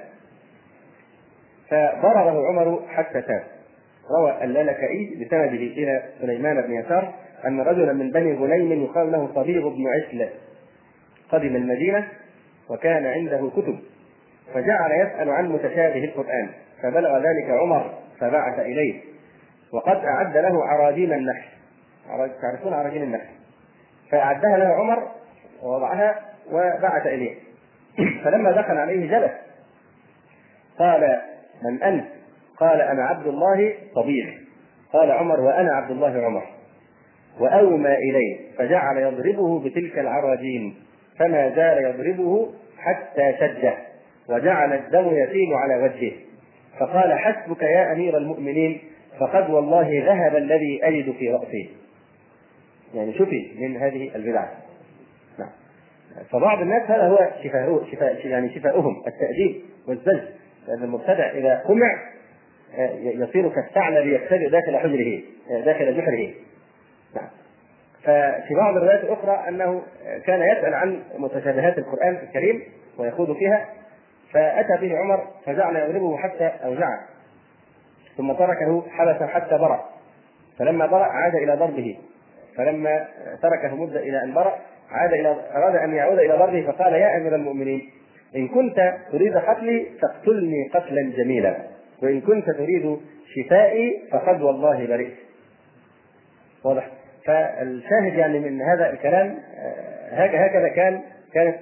فضربه عمر حتى تاب. روى اللالكائي بسنده إلى سليمان بن يسار أن رجلا من بني غنيم يقال له صبيغ بن عسلة قدم المدينة وكان عنده كتب، فجعل يسأل عن متشابه القرآن، فبلغ ذلك عمر فبعث إليه، وقد أعد له عراجين النحل. تعرفون عراجين النحل؟ فأعدها له عمر ووضعها وبعث إليه. فلما دخل عليه جلس، قال: من أنت؟ قال: أنا عبد الله صبيغ. قال عمر: وأنا عبد الله عمر. وأومى إليه فجعل يضربه بتلك العراجين، فما زال يضربه حتى شجه وجعل الدم يسيل على وجهه، فقال: حسبك يا أمير المؤمنين، فقد والله ذهب الذي أجد في رأسي. يعني شفي من هذه البدعة. نعم. فبعض الناس هذا هو شفاؤهم التأديب والزج، لأن المبتدع إذا قمع يصير كالثعلب يختبئ داخل حجره داخل جحره. نعم. ففي بعض الروايات الأخرى أنه كان يسأل عن متشابهات القرآن الكريم ويخوض فيها، فأتى به عمر فجعل يضربه حتى أوجعه، ثم تركه حبس حتى برأ، فلما برأ عاد إلى ضربه، فلما تركه مدة إلى أن برأ أراد أن يعود إلى ضربه، فقال: يا أمير المؤمنين، إن كنت تريد قتلي فاقتلني قتلا جميلا، وإن كنت تريد شفائي فقد والله برئت. واضح؟ فالشاهد يعني من هذا الكلام هكذا كانت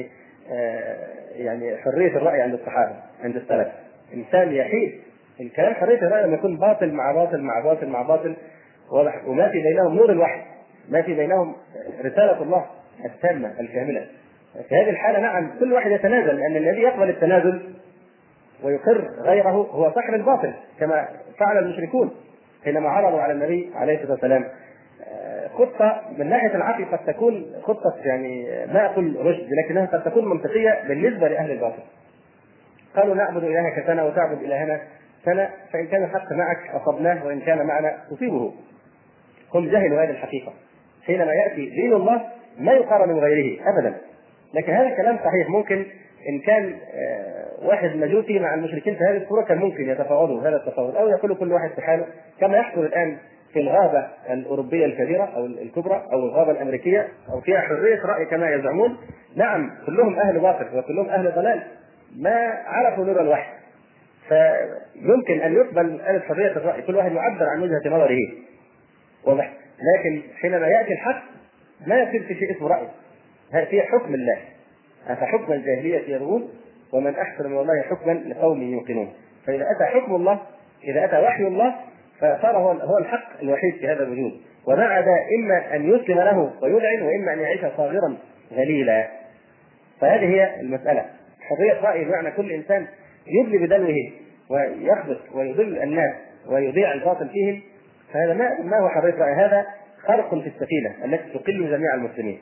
يعني حرية الرأي عند الصحابة عند السلف. إنسان يحيد الكلام حرية الرأي لما يكون باطل مع باطل مع باطل مع باطل، واضح، وما في بينهم نور الوحي، ما في بينهم رسالة الله التامة الكاملة. في هذه الحالة نعم كل واحد يتنازل، لأن الذي يقبل التنازل ويقر غيره هو صاحب الباطل، كما فعل المشركون حينما عرضوا على النبي عليه الصلاة والسلام خطة من ناحية العقل قد تكون خطة يعني لا أقول رشد، لكنها قد تكون منطقية بالنسبة لأهل الباطل. قالوا نعبد إلهك سنة وتعبد إلهنا سنة، فإن كان الحق معك أصبناه وإن كان معنا تصيبه. هم جهلوا هذه الحقيقة. حينما يأتي دين الله ما يقارن من غيره أبدا. لكن هذا الكلام صحيح، ممكن إن كان واحد مجوسي مع المشركين في هذه الصورة كان ممكن يتفاوضوا هذا التفاوض، أو يقول كل واحد في حاله كما يحصل الآن في الغابة الأوروبية الكبيرة أو الكبرى أو الغابة الأمريكية، أو فيها حرية رأي كما يزعمون. نعم كلهم أهل باطل وكلهم أهل ضلال ما عرفوا نور الوحي، فيمكن أن يقبل مسألة حرية الرأي، كل واحد يعبر عن وجهة نظره واضح. لكن حينما يأتي الحق ما يصير في شيء اسمه رأي، هذا حكم الله. أفحكم الجاهلية يبغون ومن أحسن من الله حكما لقوم يوقنون. فإذا أتى حكم الله، إذا أتى وحي الله، فصار هو الحق الوحيد في هذا الوجود، ومع ذا إما أن يسلم له ويذعن، وإما أن يعيش صاغرا ذليلا. فهذه هي المسألة. حرية رأي بمعنى كل إنسان يدلي بدلوه ويخبط ويضل الناس ويضيع الباطل فيهم، فهذا ما هو حرية رأي، هذا خرق في السفينة التي تقل جميع المسلمين.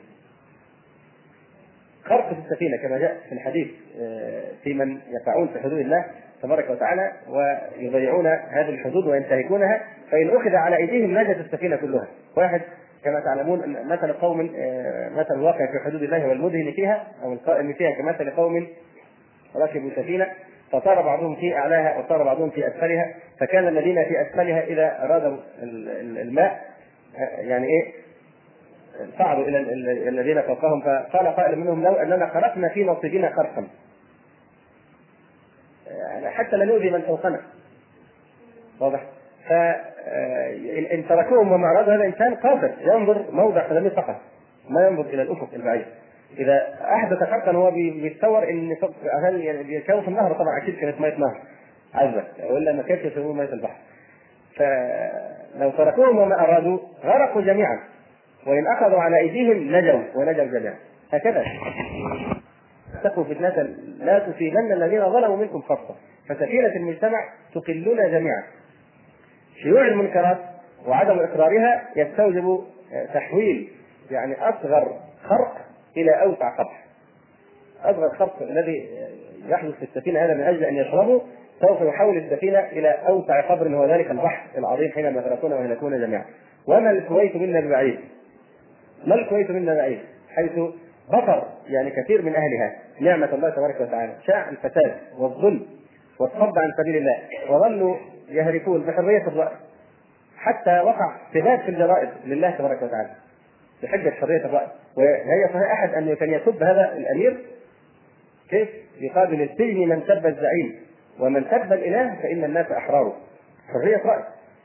خرق في السفينة كما جاء في الحديث في من يقعون في حدود الله تبارك وتعالى ويضيعون هذه الحدود وينتهكونها، فإن أخذ على أيديهم نجت السفينة كلها. واحد كما تعلمون مثل قوم مثل الواقع في حدود الله والمدهن فيها أو القائم فيها كمثل قوم ركبوا سفينة فصار بعضهم في أعلاها وصار بعضهم في أسفلها، فكان الذين في أسفلها إذا أرادوا الماء يعني صعدوا إلى الذين فوقهم، فقال قائل منهم لو أننا خرقنا في نصيبنا خرقا حتى لا نؤذي من فوقنا. واضح؟ فإن تركوهم وما أرادوا، هذا إنسان قاصر ينظر موضع قدمه فقط ما ينظر إلى الأفق البعيد. إذا أحدث خرقا هو بيتصور إن بيشوف النهر، طبعا أكيد كانت مية نهر عذبة ولا ما كانش يشوفون مية البحر. فلو تركوهم وما أرادوا غرقوا جميعا، وإن أخذوا على أيديهم نجوا ونجوا جميعا. هكذا اتقوا فتنة لا تصيبن الذين ظلموا منكم خاصة، فسفينة المجتمع تقلنا جميعا. شيوع المنكرات وعدم إقرارها يستوجب تحويل يعني أصغر خرق إلى أوسع قبر. أصغر خرق الذي يحدث في السفينة هذا من أجل أن يشربوا سوف يحول السفينة إلى أوسع قبر، هو ذلك البحر العظيم حينما يغرقون ويهلكون جميعا. وما الكويت منا ببعيد، ما الكويت منا بعيد، حيث بطر يعني كثير من أهلها نعمة الله تبارك وتعالى، شاع الفساد والظلم والصد عن سبيل الله، وظلوا يهرفون بحرية الرأي، حتى وقع سباب في الجرائد لله تبارك وتعالى بحجة حرية الرأي. وهي صحيح أحد أن كان يسب هذا الأمير كيف يقابل السجن من سب الزعيم ومن سب الإله فإن الناس أحرار. حرية رأي.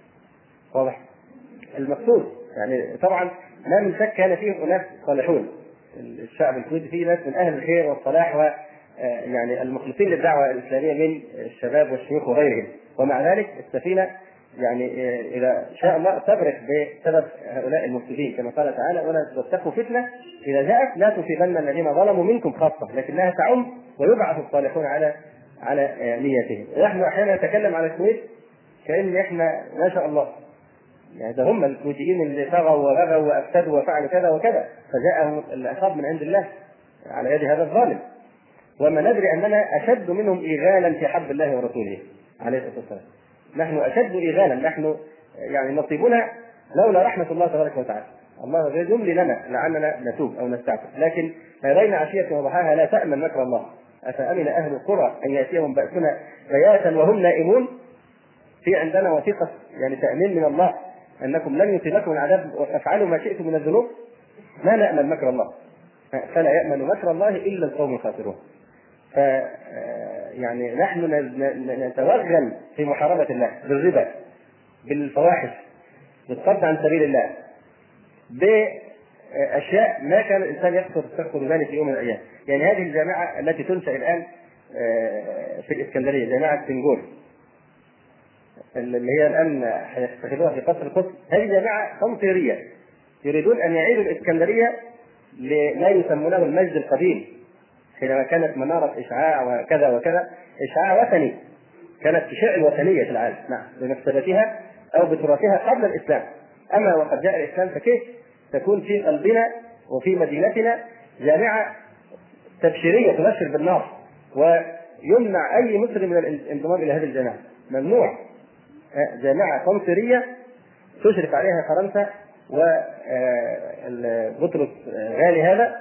واضح المقصود. يعني طبعا لا من شك كان فيه أناس صالحون، الشعب الكويتي فيه ناس من أهل الخير والصلاح ويعني المخلصين للدعوة الإسلامية من الشباب والشيوخ وغيرهم، ومع ذلك السفينة يعني إذا شاء الله تغرق بسبب هؤلاء المفسدين كما قال تعالى ولا تتقوا فتنة إذا جاءت لا تصيبن الذين ظلموا منكم خاصة، لكنها تعم ويبعث الصالحون على نيتهم. نحن أحيانا نتكلم على الكويت كأن إحنا ما شاء الله يعني ده هم الكويتيين اللي طغوا وغغوا وأفسدوا وفعلوا كذا وكذا فجاءهم العقاب من عند الله على يد هذا الظالم، وما ندري أننا أشد منهم إيغالا في حب الله ورسوله عليه الصلاة والسلام. نحن أشد إيغالا، نحن يعني نصيبنا لولا رحمة الله تبارك وتعالى. الله يملي لنا لعلنا نتوب أو نستعفف، لكن بين عشية وضحاها لا تأمن مكر الله. أفأمن أهل القرى أن يأتيهم بأسنا بياتا وهم نائمون. في عندنا وثيقة يعني تأمين من الله أنكم لن يصيبكم العذاب وافعلوا ما شئتم من الذنوب. ما نأمن مكر الله، فلا يأمن مكر الله إلا القوم الخاسرون. يعني نحن نتوغل في محاربة الله بالربا، بالفواحش، بالصد عن سبيل الله، بأشياء ما كان الإنسان يخطر ذلك في يوم من الأيام. يعني هذه الجامعة التي تنشأ الآن في الإسكندرية، جامعة سنغور، اللي هي الآن هيتخذوها في قصر القدس، هذه جامعة تنصيرية يريدون أن يعيدوا الإسكندرية لما يسمونه المجد القديم، حينما كانت منارة إشعاع وكذا وكذا، إشعاع وثني، كانت تشع الوثنية في العالم، نعم، بمكتبتها أو بتراثها قبل الإسلام. أما وقد جاء الإسلام فكيف تكون في قلبنا وفي مدينتنا جامعة تبشيرية تبشر بالنار، ويمنع أي مسلم من الانضمام إلى هذه الجامعة؟ ممنوع. جامعة تنصيرية تشرف عليها فرنسا وبطرس غالي هذا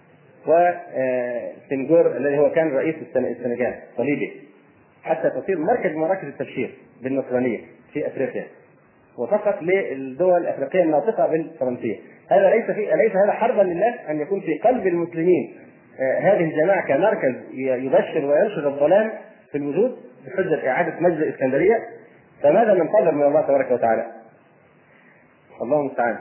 وسنغور الذي هو كان رئيس السنغال صليبي، حتى تصير مركز مراكز التبشير بالنصرانية في أفريقيا، وفقط للدول الأفريقية الناطقة بالفرنسية. هذا أليس هذا حربا لله أن يكون في قلب المسلمين هذه الجماعة كمركز يبشر وينشر الظلام في الوجود بحجة إعادة مجد الإسكندرية؟ فماذا ننتظر من الله تبارك وتعالى؟ الله المستعان.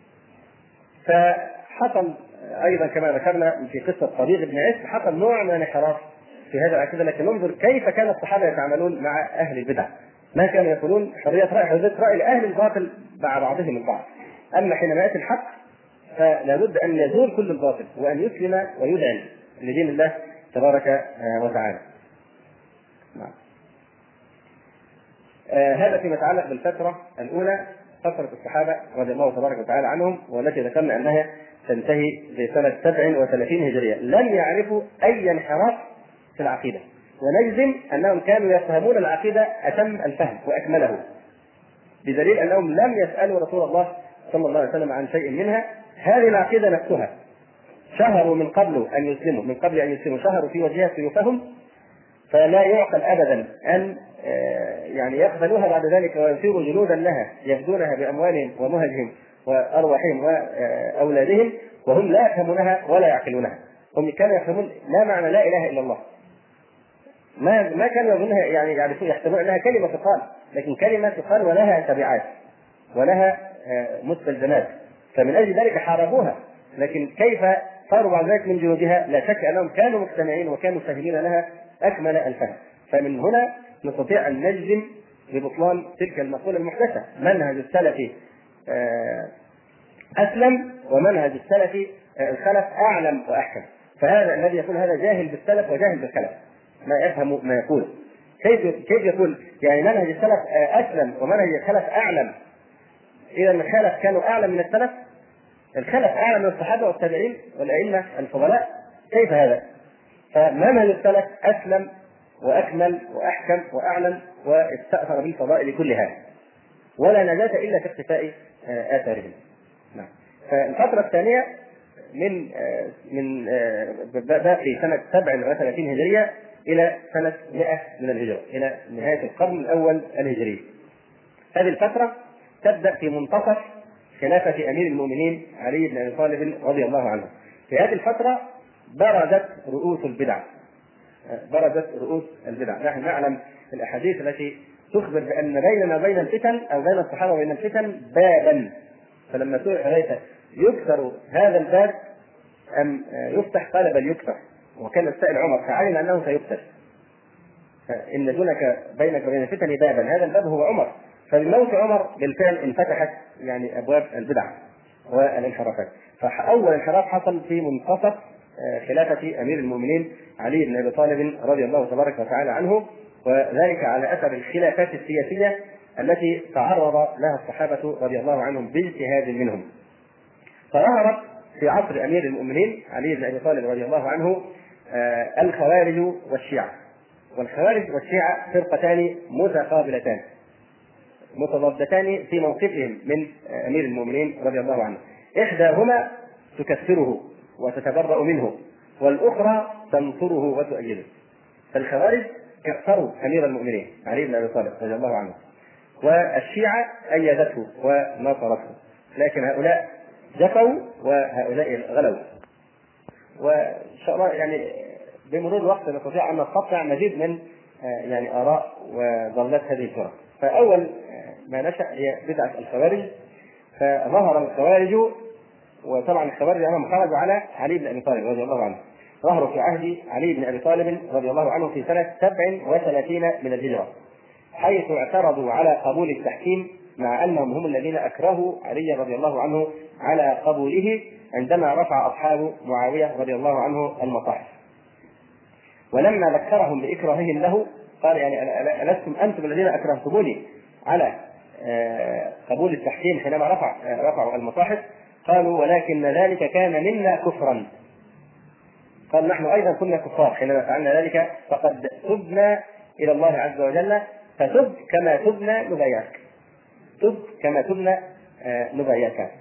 فحصل أيضا كما ذكرنا في قصة طريق بن عيسى، حصل نوع من الانحراف في هذا العقيدة، لكن ننظر كيف كان الصحابة يتعاملون مع أهل البدع. ما كانوا يقولون حرية رأي لأهل الباطل مع بعضهم البعض، أما حينما يأتي الحق فلا بد أن يزول كل الباطل وأن يسلم ويذعن لدين الله تبارك وتعالى. نعم. هذا فيما يتعلق بالفترة الأولى، فترة الصحابة رضي الله تبارك وتعالى عنهم، والتي ذكرنا أنها تنتهي بسنة 37 هجرية. لم يعرفوا أي انحراف في العقيدة، ونجزم أنهم كانوا يفهمون العقيدة أتم الفهم وأكمله، بدليل أنهم لم يسألوا رسول الله صلى الله عليه وسلم عن شيء منها. هذه العقيدة نفسها شهروا من قبل أن يسلموا شهروا في وجهها سيوفهم، فلا يعقل أبدا أن يعني يقبلوها بعد ذلك ويصيروا جنودا لها يفدونها بأموالهم ومهجهم وأرواحهم وأولادهم وهم لا يفهمونها ولا يعقلونها. هم كانوا يفهمون ما معنى لا إله إلا الله، ما كانوا يظنها يعني يحسبون أنها كلمة تقال، لكن كلمة تقال ولها تبعات ولها مستلزمات، فمن أجل ذلك حاربوها. لكن كيف صاروا بعد ذلك من جنودها؟ لا شك أنهم كانوا مجتمعين وكانوا فاهمين لها أكمل الفهم. فمن هنا نستطيع أن نجزم ببطلان تلك المقولة المحدثة: منهج السلف أسلم ومنهج السلف الخلف أعلم وأحكم. فهذا الذي يقول هذا جاهل بالسلف وجاهل بالخلف، ما يفهم ما يقول. كيف يقول يعني منهج السلف أسلم ومنهج الخلف أعلم؟ إذا الخلف كانوا أعلم من السلف، الخلف أعلم من الصحابة والتابعين والأئمة الفضلاء، كيف هذا؟ فمنهج السلف أسلم وأكمل وأحكم وأعلم واستأثر بالفضائل كلها، ولا نجاة إلا في اقتفاء آثارهم. نعم. فالفترة الثانية من باقي سنة 37 هجرية إلى سنة 100 من الهجرة، إلى نهاية القرن الأول الهجري. هذه الفترة تبدأ في منتصف خلافة أمير المؤمنين علي بن أبي طالب رضي الله عنه. في هذه الفترة برزت رؤوس البدع. نحن نعلم الأحاديث التي تخبر بأن بيننا وبين الفتن أو بين الصحابة وبين الفتن بابا، فلما سئل حذيفة يكسر هذا الباب أم يفتح؟ قال بل يكسر. وكان السائل عمر فعلم أنه سيكسر، إن دونك بينك وبين الفتن بابا، هذا الباب هو عمر. فبموت عمر بالفعل انفتحت يعني أبواب البدع والانحرافات. فأول انحراف حصل في منتصف خلافة أمير المؤمنين علي بن أبي طالب رضي الله تبارك وتعالى عنه، وذلك على أثر الخلافات السياسية التي تعرض لها الصحابة رضي الله عنهم باجتهاد منهم. فظهرت في عصر أمير المؤمنين علي بن أبي طالب رضي الله عنه الخوارج والشيعة. والخوارج والشيعة فرقتان متقابلتان متضادتان في موقفهم من أمير المؤمنين رضي الله عنه. إحداهما تكفره وتتبرأ منه، والأخرى تنصره وتؤيده. فالخوارج كفروا أمير المؤمنين علي بن أبي طالب رضي الله عنه، والشيعة أيدته ونصرته، لكن هؤلاء جفوا وهؤلاء غلوا. وإن شاء الله يعني بمرور الوقت نستطيع ان نستطلع مزيد من يعني اراء وضلات هذه الفرق. فاول ما نشا هي بدعه الخوارج. فظهر الخوارج، وطبعا الخوارج انهم خرجوا على علي بن ابي طالب رضي الله عنه، ظهروا في عهد علي بن ابي طالب رضي الله عنه في سنه 37 من الهجره، حيث اعترضوا على قبول التحكيم، مع انهم هم الذين اكرهوا علي رضي الله عنه على قبوله عندما رفع اصحاب معاويه رضي الله عنه المصاحف. ولما ذكرهم باكراههم له قال يعني ألستم انتم الذين اكرهتموني على قبول التحكيم حينما رفعوا المصاحف؟ قالوا ولكن ذلك كان منا كفرا. قال نحن ايضا كنا كفار حينما فعلنا ذلك، فقد تبنا الى الله عز وجل، فتب كما تبنا نبايعك، تب كما تبنا نبايعك.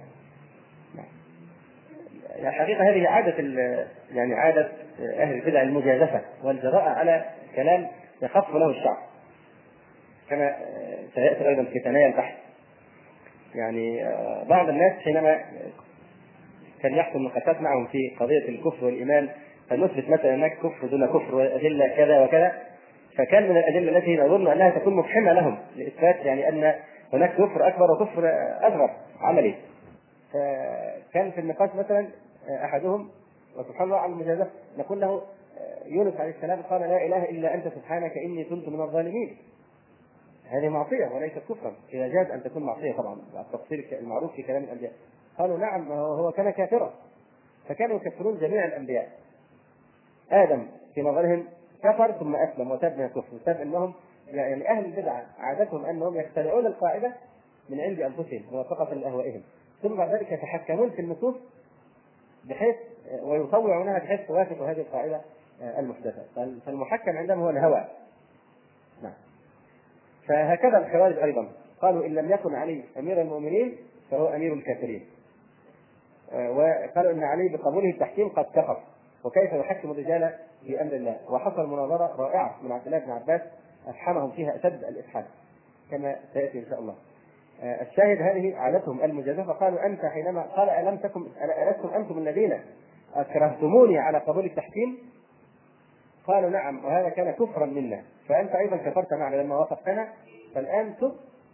الحقيقه هذه عاده يعني عاده اهل البدع المجازفه والجراءه على كلام يخف له الشعب، كما سياتي ايضا في ثنايا البحث. يعني بعض الناس حينما كان يحصل نقاشات معهم في قضيه الكفر والايمان، فنثبت مثلا هناك كفر دون كفر وادله كذا وكذا، فكان من الادله التي نظن انها تكون مفحمه لهم لاثبات يعني ان هناك كفر اكبر وكفر اصغر عملي. فكان في النقاش مثلا احدهم، وسبحان الله على المجازفه، نقول له يونس عليه السلام قال لا اله الا انت سبحانك اني كنت من الظالمين. هذه معصيه وليست كفرا، اذا جاز ان تكون معصيه طبعا التفصيل المعروف في كلام الانبياء. قالوا نعم هو كان كافرا، فكانوا يكفرون جميع الانبياء. ادم في نظرهم كفر ثم اسلم وتاب من الكفر، بسبب انهم يعني اهل البدعه عادتهم انهم يخترعون القاعده من عند انفسهم موافقه لاهوائهم، ثم بعد ذلك يتحكمون في النصوص بحيث ويطوعونها بحيث توافق هذه القاعده المحدثه. فالمحكم عندهم هو الهوى. نعم. فهكذا الخوارج ايضا قالوا ان لم يكن علي امير المؤمنين فهو امير الكافرين، وقالوا ان علي بقبوله التحكيم قد كفر، وكيف يحكم الرجال في امر الله. وحصل مناظره رائعه من عبد الله بن عباس افحمهم فيها اشد الافحام كما سياتي ان شاء الله. الشاهد هذه عادتهم المجازفه. قالوا انت حينما قال ألستم انتم الذين اكرهتموني على قبول التحكيم؟ قالوا نعم وهذا كان كفرا منا، فانت ايضا كفرت معنا لما وافقتنا، فالان تب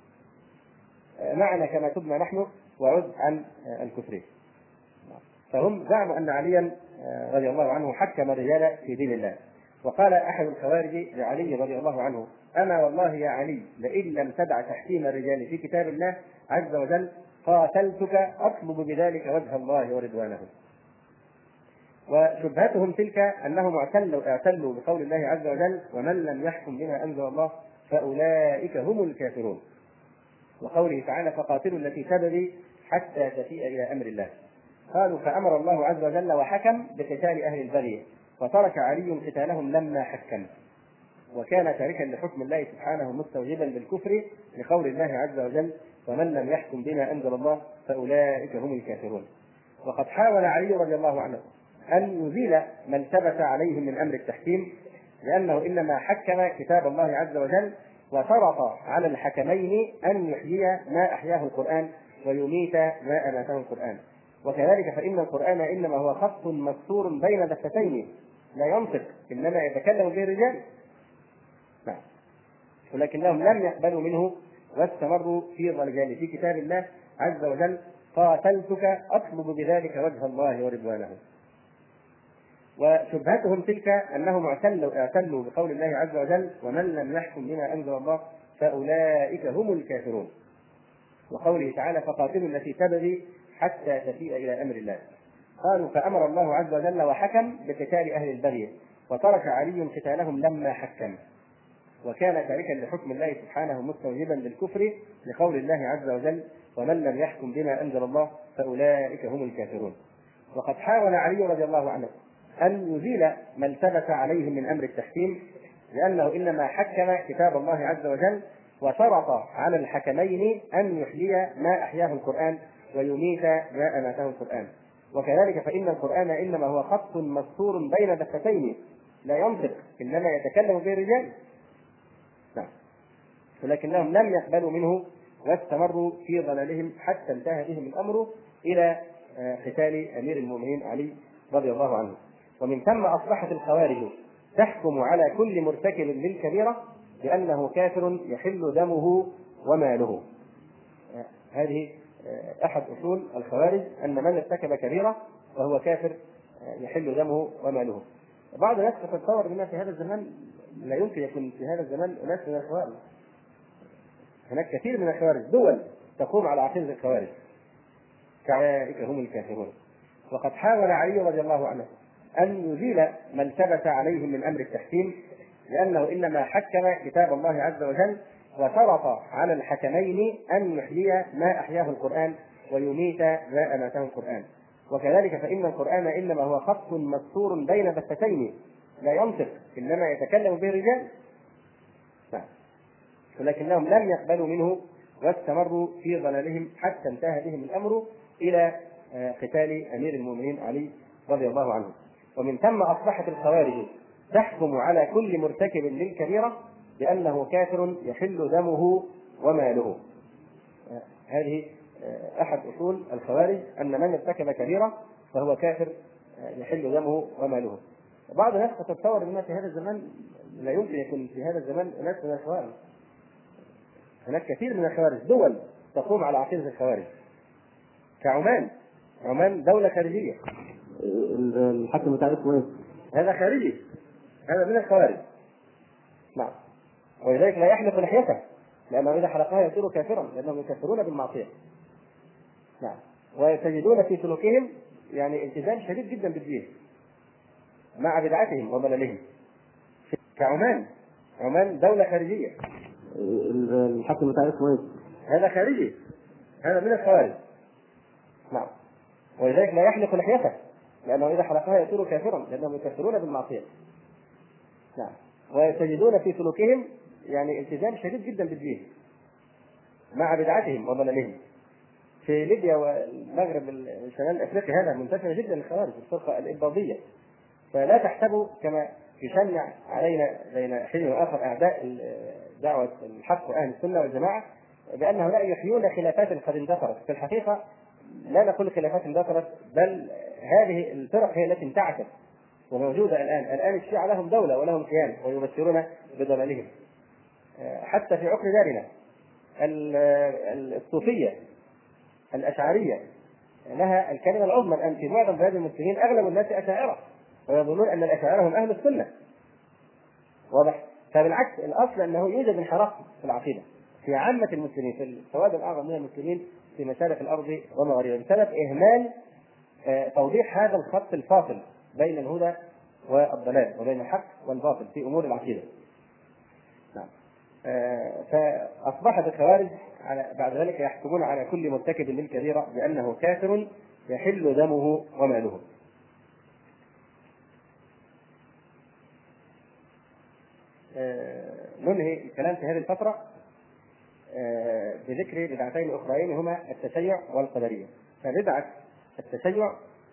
معنا كما تبنا نحن وعد عن الكفر. فهم زعموا ان عليا رضي الله عنه حكم الرجال في دين الله. وقال احد الخوارج لعلي رضي الله عنه اما والله يا علي لئن لم تدع تحكيم الرجال في كتاب الله عز وجل قاتلتك اطلب بذلك وجه الله ورضوانه. وشبهتهم تلك انهم اعتلوا بقول الله عز وجل ومن لم يحكم بما انزل الله فاولئك هم الكافرون، وقوله تعالى فقاتلوا التي تبغي حتى تفيء الى امر الله. قالوا فامر الله عز وجل وحكم بقتال اهل البغي، وترك علي قتالهم لما حكم، وكان تاركا لحكم الله سبحانه مستوجبا للكفر لقول الله عز وجل ومن لم يحكم بما انزل الله فاولئك هم الكافرون. وقد حاول علي رضي الله عنه ان يزيل ما التبس عليهم من امر التحكيم، لانه انما حكم كتاب الله عز وجل وشرط على الحكمين ان يحيي ما احياه القران ويميت ما اماته القران. وكذلك فان القران انما هو خط مستور بين دفتين لا ينطق انما يتكلم به الرجال. نعم. ولكنهم لم يقبلوا منه واستمروا في ضلال في كتاب الله عز وجل قاتلتك اطلب بذلك وجه الله ورضوانه. وشبهتهم تلك انهم اعتلوا بقول الله عز وجل ومن لم يحكم بما انزل الله فاولئك هم الكافرون، وقوله تعالى فقاتلوا التي تبغي حتى تفيء الى امر الله. قالوا فامر الله عز وجل وحكم بقتال اهل البغي، وترك علي قتالهم لما حكم، وكان تاركا لحكم الله سبحانه مستوجبا للكفر لقول الله عز وجل ومن لم يحكم بما انزل الله فاولئك هم الكافرون. وقد حاول علي رضي الله عنه ان يزيل ما التبس عليهم من امر التحكيم، لانه انما حكم كتاب الله عز وجل وشرط على الحكمين ان يحيي ما احياه القران ويميت ما اماته القران. وكذلك فان القران انما هو خط مستور بين دفتين لا ينطق انما يتكلم به الرجال. نعم. ولكنهم لم يقبلوا منه واستمروا في ضلالهم حتى انتهى بهم الامر الى قتال امير المؤمنين علي رضي الله عنه. ومن ثم اصبحت الخوارج تحكم على كل مرتكب للكبيرة بأنه كافر يحل دمه وماله. هذه أحد أصول الخوارج، أن من ارتكب كبيرة فهو كافر يحل دمه وماله. بعض الناس تتصور أن في هذا الزمان لا يمكن يكون في هذا الزمان أناس من الخوارج. هناك كثير من الخوارج، دول تقوم على عقيدة الخوارج، كأولئك هم الكافرون. وقد حاول علي رضي الله عنه أن يزيل من ثبت عليهم من أمر التحكيم، لأنه إنما حكم كتاب الله عز وجل، وشرط على الحكمين أن يحيي ما أحياه القرآن ويميت ما أماته القرآن. وكذلك فإن القرآن إنما هو خط مستور بين بثتين لا ينطق، إنما يتكلم به الرجال، ولكنهم لم يقبلوا منه واستمروا في ضلالهم حتى انتهى بهم الأمر إلى قتال أمير المؤمنين علي رضي الله عنه. ومن ثم أصبحت الخوارج تحكم على كل مرتكب للكبيرة بأنه كافر يحل دمه وماله. هذه أحد أصول الخوارج، أن من ارتكب كبيرة فهو كافر يحل دمه وماله. بعض الناس تتصور أن في هذا الزمان لا يمكن يكون في هذا الزمان ناس من الخوارج. هناك كثير من الخوارج، دول تقوم على عقيدة الخوارج، كعمان. عمان دولة خارجية. الحكم بتاع اسمه ايه؟ هذا خارجي، هذا من الخوارج. نعم. ولذلك لا يحلق لحيته، لأنه إذا حلقها يصير كافرا، لأنهم يكفرون بالمعصية. نعم. وتجدون في سلوكهم يعني التزام شديد جدا بالدين مع بدعتهم وضلالهم، كعمان. عمان دولة خارجية. الحكم بتاع اسمه ايه؟ هذا خارجي، هذا من الخوارج. نعم. ولذلك لا يحلق لحيته، لأنه إذا حلقها يصير كافرا، لأنهم يكفرون بالمعصية. نعم. وتجدون في سلوكهم يعني التزام شديد جدا بالدين مع بدعتهم وضلالهم. في ليبيا والمغرب شمال افريقيا هذا منتشر جدا الخوارج، الفرقة الإباضية. فلا تحسبوا كما يشنع علينا بين حين واخر اعداء دعوة الحق واهل السنة والجماعة بأن هؤلاء يحيون خلافات قد اندثرت. في الحقيقة لا نقول خلافات اندثرت، بل هذه الفرق هي التي انتعشت وموجودة الآن الشيعة لهم دولة ولهم كيان ويبشرون بضلالهم. حتى في عقر دارنا الصوفية الأشعرية لها الكلمة العظمى الآن في معظم بلاد المسلمين. أغلب الناس أشاعرة ويظنون أن الأشاعرة هم أهل السنة. واضح؟ فبالعكس الأصل أنه يوجد انحراف في العقيدة في عامة المسلمين، في السواد الأعظم من المسلمين في مشارق الأرض ومغاربها، بسبب إهمال توضيح هذا الخط الفاصل بين الهدى والضلال وبين الحق والباطل في أمور العقيدة. نعم. فأصبحت الخوارج بعد ذلك يحكمون على كل مرتكب للكبيرة بأنه كافر يحل دمه وماله. ننهي الكلام في هذه الفترة بذكر بدعتين أخرين هما التشيع والقدرية. فبدعة التشيع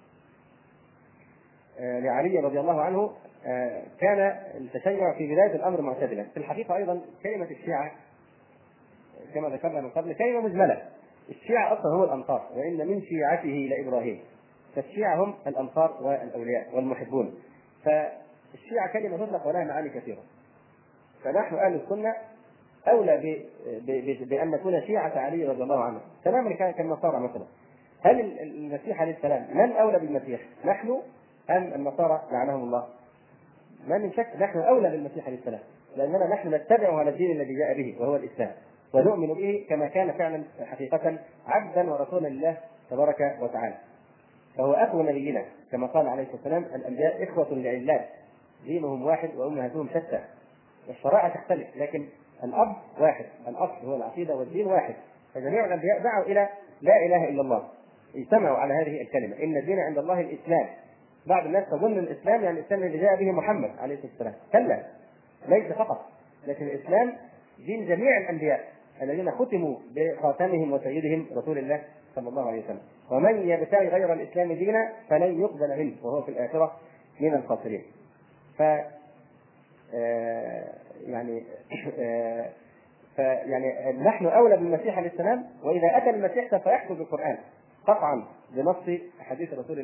لعلي رضي الله عنه كان التشيع في بداية الأمر معتدلا. في الحقيقة أيضا كلمة الشيعة كما ذكرنا من قبل كلمة مجملة. الشيعة أصلا هو الأنصار، وإن من شيعته لإبراهيم. فالشيعة هم الأنصار والأولياء والمحبون. فالشيعة كلمة تطلق ولها معاني كثيرة. فنحن أهل السنة أولى بأن نكون شيعة علي رضي الله عنه تماما كالنصارى مثلا. هل المسيح عليه السلام من أولى بالمسيح، نحن أم النصارى لعنهم الله؟ ما من شك نحن أولى بالمسيح عليه السلام، لأننا نحن نتبعه على الدين الذي جاء به وهو الإسلام، ونؤمن به كما كان فعلا حقيقة عبدا ورسولا لله تبارك وتعالى. فهو أخو نبينا كما قال عليه الصلاة والسلام: الأنبياء إخوة لعلات دينهم واحد وأمهاتهم شتى. الشرائع تختلف لكن الأب واحد، الأصل هو العقيدة والدين واحد. فجميع الأنبياء دعوا إلى لا إله إلا الله، اجتمعوا على هذه الكلمة: إن الدين عند الله الإسلام. بعض الناس تظن الإسلام يعني الإسلام الذي جاء به محمد عليه الصلاة والسلام. كلا، ليس فقط، لكن الإسلام دين جميع الأنبياء الذين ختموا بخاتمهم وسيدهم رسول الله صلى الله عليه وسلم. ومن يبتغي غير الإسلام دينا فلن يقبل منه وهو في الآخرة من الخاسرين. يعني نحن أولى بالمسيح عليه السلام، وإذا أتى المسيح سوف يحكم بالقرآن قطعا بنص حديث رسول الله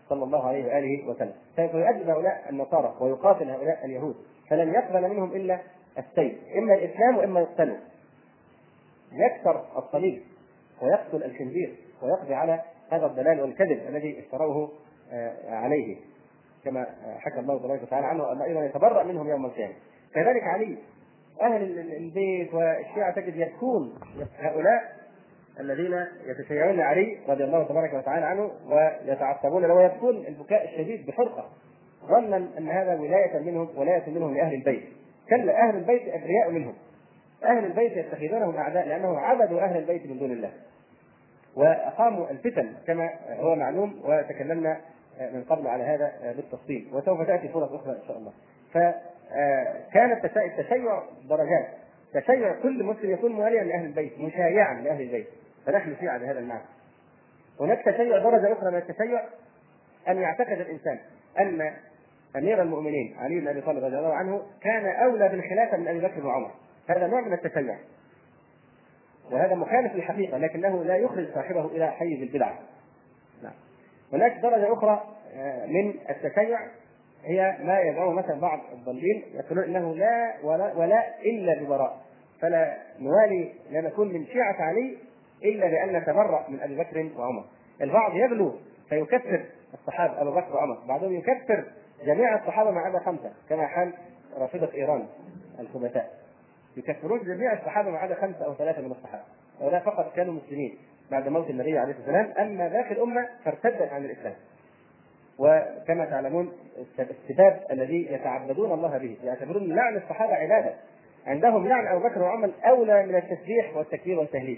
صلى الله عليه واله وسلم، فيؤدب هؤلاء النصارى ويقاتل هؤلاء اليهود، فلن يقبل منهم الا السيف، اما الاسلام واما يقتلوا. يكسر الصليب ويقتل الخنزير ويقضي على هذا الضلال والكذب الذي افتروه عليه، كما حكى الله تبارك وتعالى عنه أن أيضا يتبرأ منهم يوم القيامة. كذلك علي، أهل البيت والشيعة تجد يبكون، هؤلاء الذين يتشيعون علي رضي الله تبارك وتعالى عنه ويتعصبون له، يبكون البكاء الشديد بحرقة، ظنا أن هذا ولاية منهم لأهل البيت. كلا، أهل البيت أبرياء منهم، أهل البيت يتخذونهم أعداء لأنهم عبدوا أهل البيت من دون الله وأقاموا الفتن كما هو معلوم، وتكلمنا من قبل على هذا بالتفصيل، وسوف تأتي فرص أخرى إن شاء الله. فكان التشيع درجات، تشيع كل مسلم يكون مواليا لأهل البيت مشايعا لأهل البيت، فنحن شيعة بهذا المعنى. هناك تشيع درجة أخرى من التشيع، أن يعتقد الإنسان أن أمير المؤمنين علي بن أبي طالب رضي الله عنه كان أولى بالخلافة من أبي بكر وعمر، هذا نوع من التشيع، وهذا مخالف للحقيقة، لكنه لا يخرج صاحبه إلى حيز البدعة. هناك درجة أخرى من التشيع، هي ما يدعوه مثلا بعض الضالين يقولون إنه لا ولا إلا ببراء، فلا نوالي، لا نكون من شيعة علي إلا بأن نتبرأ من أبي بكر وعمر. البعض يغلو فيكفر الصحابة أبو بكر وعمر، بعضهم يكفر جميع الصحابة ما عدا 5 كما حال رافضة إيران الخبثاء، يكفرون جميع الصحابة ما عدا 5 أو 3 من الصحابة، ولا فقط كانوا مسلمين بعد موت النبي عليه السلام، أما باقي الأمة فارتدت عن الإسلام. وكما تعلمون السباب الذي يتعبدون الله به، يعتبرون لعن الصحابة عبادة، عندهم لعن أبو بكر وعمر أولى من التسبيح والتكبير والتهليل.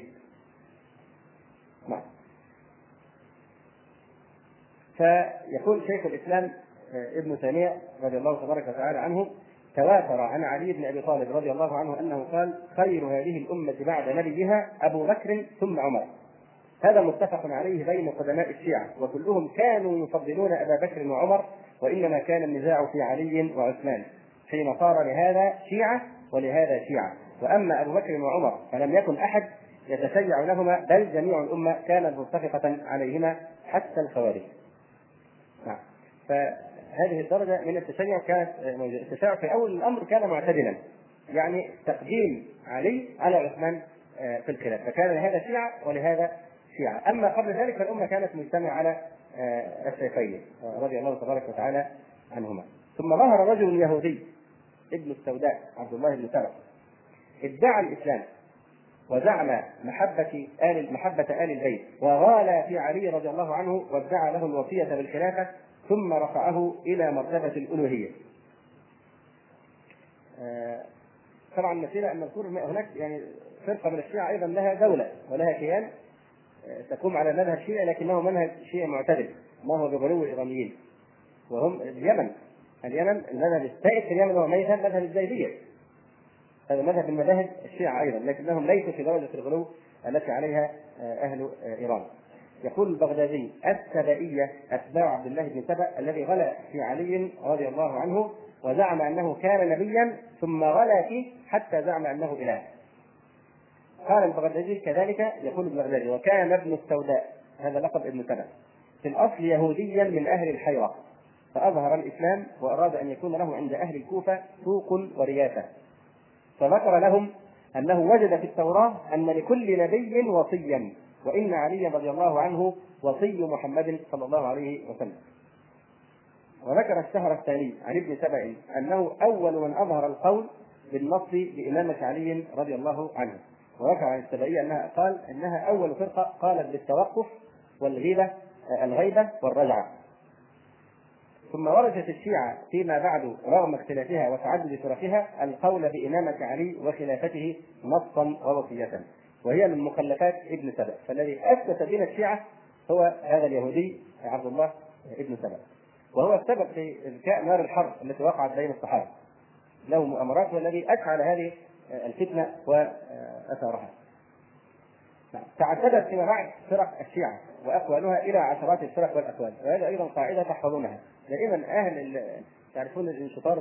فيقول شيخ الإسلام ابن تيمية رضي الله تبارك وتعالى عنه: تواتر عن علي بن أبي طالب رضي الله عنه أنه قال: خير هذه الأمة بعد نبيها أبو بكر ثم عمر. هذا متفق عليه بين قدماء الشيعة، وكلهم كانوا يفضلون أبا بكر وعمر، وإنما كان النزاع في علي وعثمان، حين صار لهذا شيعة ولهذا شيعة. وأما أبو بكر وعمر فلم يكن أحد يتشيع لهما، بل جميع الأمة كانت متفقة عليهما حتى الخوارج. فهذه الدرجة من التشيع كانت موجودة. التشيع في أول الأمر كان معتدلا، يعني تقديم علي على عثمان في الخلاف، فكان لهذا شيعة ولهذا شيعة. أما قبل ذلك فالأمة كانت مجتمعة على الشيخين رضي الله تبارك وتعالى عنهما. ثم ظهر رجل يهودي ابن السوداء عبد الله بن سبأ، ادعى الإسلام وزعم محبة آل البيت، وغالى في علي رضي الله عنه، وادعى له الوصية بالخلافة، ثم رفعه إلى مرتبة الألوهية. طبعا نسينا أن نذكر هناك يعني فرقة من الشيعة أيضا لها دولة ولها كيان تقوم على مذهب شيعي، لكنه منهج شيعي معتدل، ما هو بغلو الإيرانيين، وهم اليمن. المذهب السائد في اليمن هو مذهب الزيدية، هذا مذهب من مذاهب الشيعة أيضا، لكنهم ليسوا في درجة الغلو التي عليها أهل إيران. يقول البغدادي: السبائية أتباع عبد الله بن سبأ الذي غلا في علي رضي الله عنه، وزعم أنه كان نبيا ثم غلا فيه حتى زعم أنه إله. قال البغدادي كذلك، يقول البغدادي: وكان ابن السوداء، هذا لقب ابن سبأ، في الأصل يهوديا من أهل الحيرة، فأظهر الإسلام وأراد أن يكون له عند أهل الكوفة سوق ورياسة، فذكر لهم أنه وجد في التوراة أن لكل نبي وصيا، وإن علي رضي الله عنه وصي محمد صلى الله عليه وسلم. وذكر الشهر الثاني عن ابن سبأ أنه أول من أظهر القول بالنص بإمامة علي رضي الله عنه. وذكر عن السبائية أنها أول فرقة قالت بالتوقف الغيبة والرجعة. ثم ورثت الشيعة فيما بعد رغم اختلافها وتعدد فرقها القول بإمامة علي وخلافته نصا ووصية، وهي من مخلفات ابن سبأ. فالذي أسس دين الشيعة هو هذا اليهودي عبد الله ابن سبأ، وهو السبب في إذكاء نار الحرب التي وقعت بين الصحابة، له مؤامرات، والذي أشعل هذه الفتنة وأثارها. تعددت فيما بعد فرق الشيعة وأقوالها إلى عشرات الفرق والأقوال، وهذا أيضا قاعدة تحفظونها دائما. تعرفون الانشطار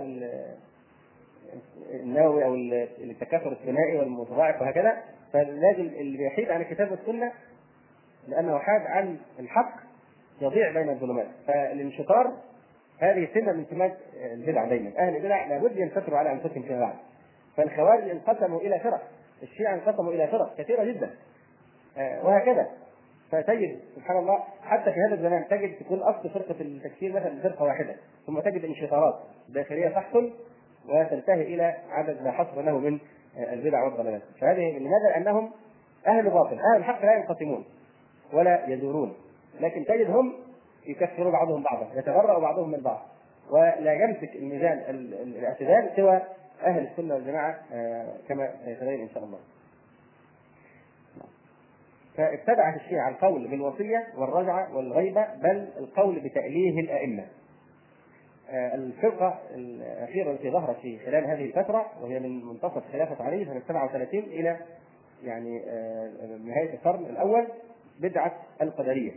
النووي أو التكاثر الثنائي والمتضاعف وهكذا، فلازم اللي يحيد عن الكتاب والسنة لأنه حاد عن الحق يضيع بين الظلمات. فالانشطار هذه سمة من سمات البدع دائما. أهل البدع لابد ينتصروا على أنفسهم فيما بعد. فالخوارج انقسموا إلى فرق، الشيعة انقسموا إلى فرق كثيرة جدا، وهكذا. فتجد سبحان الله حتى في هذا الزمان تجد تكون أصل فرقة التكفير مثلا فرقة واحدة، ثم تجد انشطارات داخلية تحصل وتنتهي إلى عدد لا حصر له من البدع والضلالات. فهذه لماذا؟ لأنهم أهل باطل. أهل الحق لا ينقسمون ولا يدورون، لكن تجدهم يكفرون بعضهم بعضا، يتبرأ بعضهم من بعض، ولا يمسك الميزان الاعتدال سوى أهل السنة والجماعة كما سيتبين إن شاء الله. فابتدعت الشيعة القول بالوصية والرجعة والغيبة، بل القول بتأليه الأئمة. الفرقة الأخيرة التي ظهرت في خلال هذه الفترة وهي من منتصف خلافة علي سنة 37 إلى يعني نهاية القرن الأول بدعة القدرية.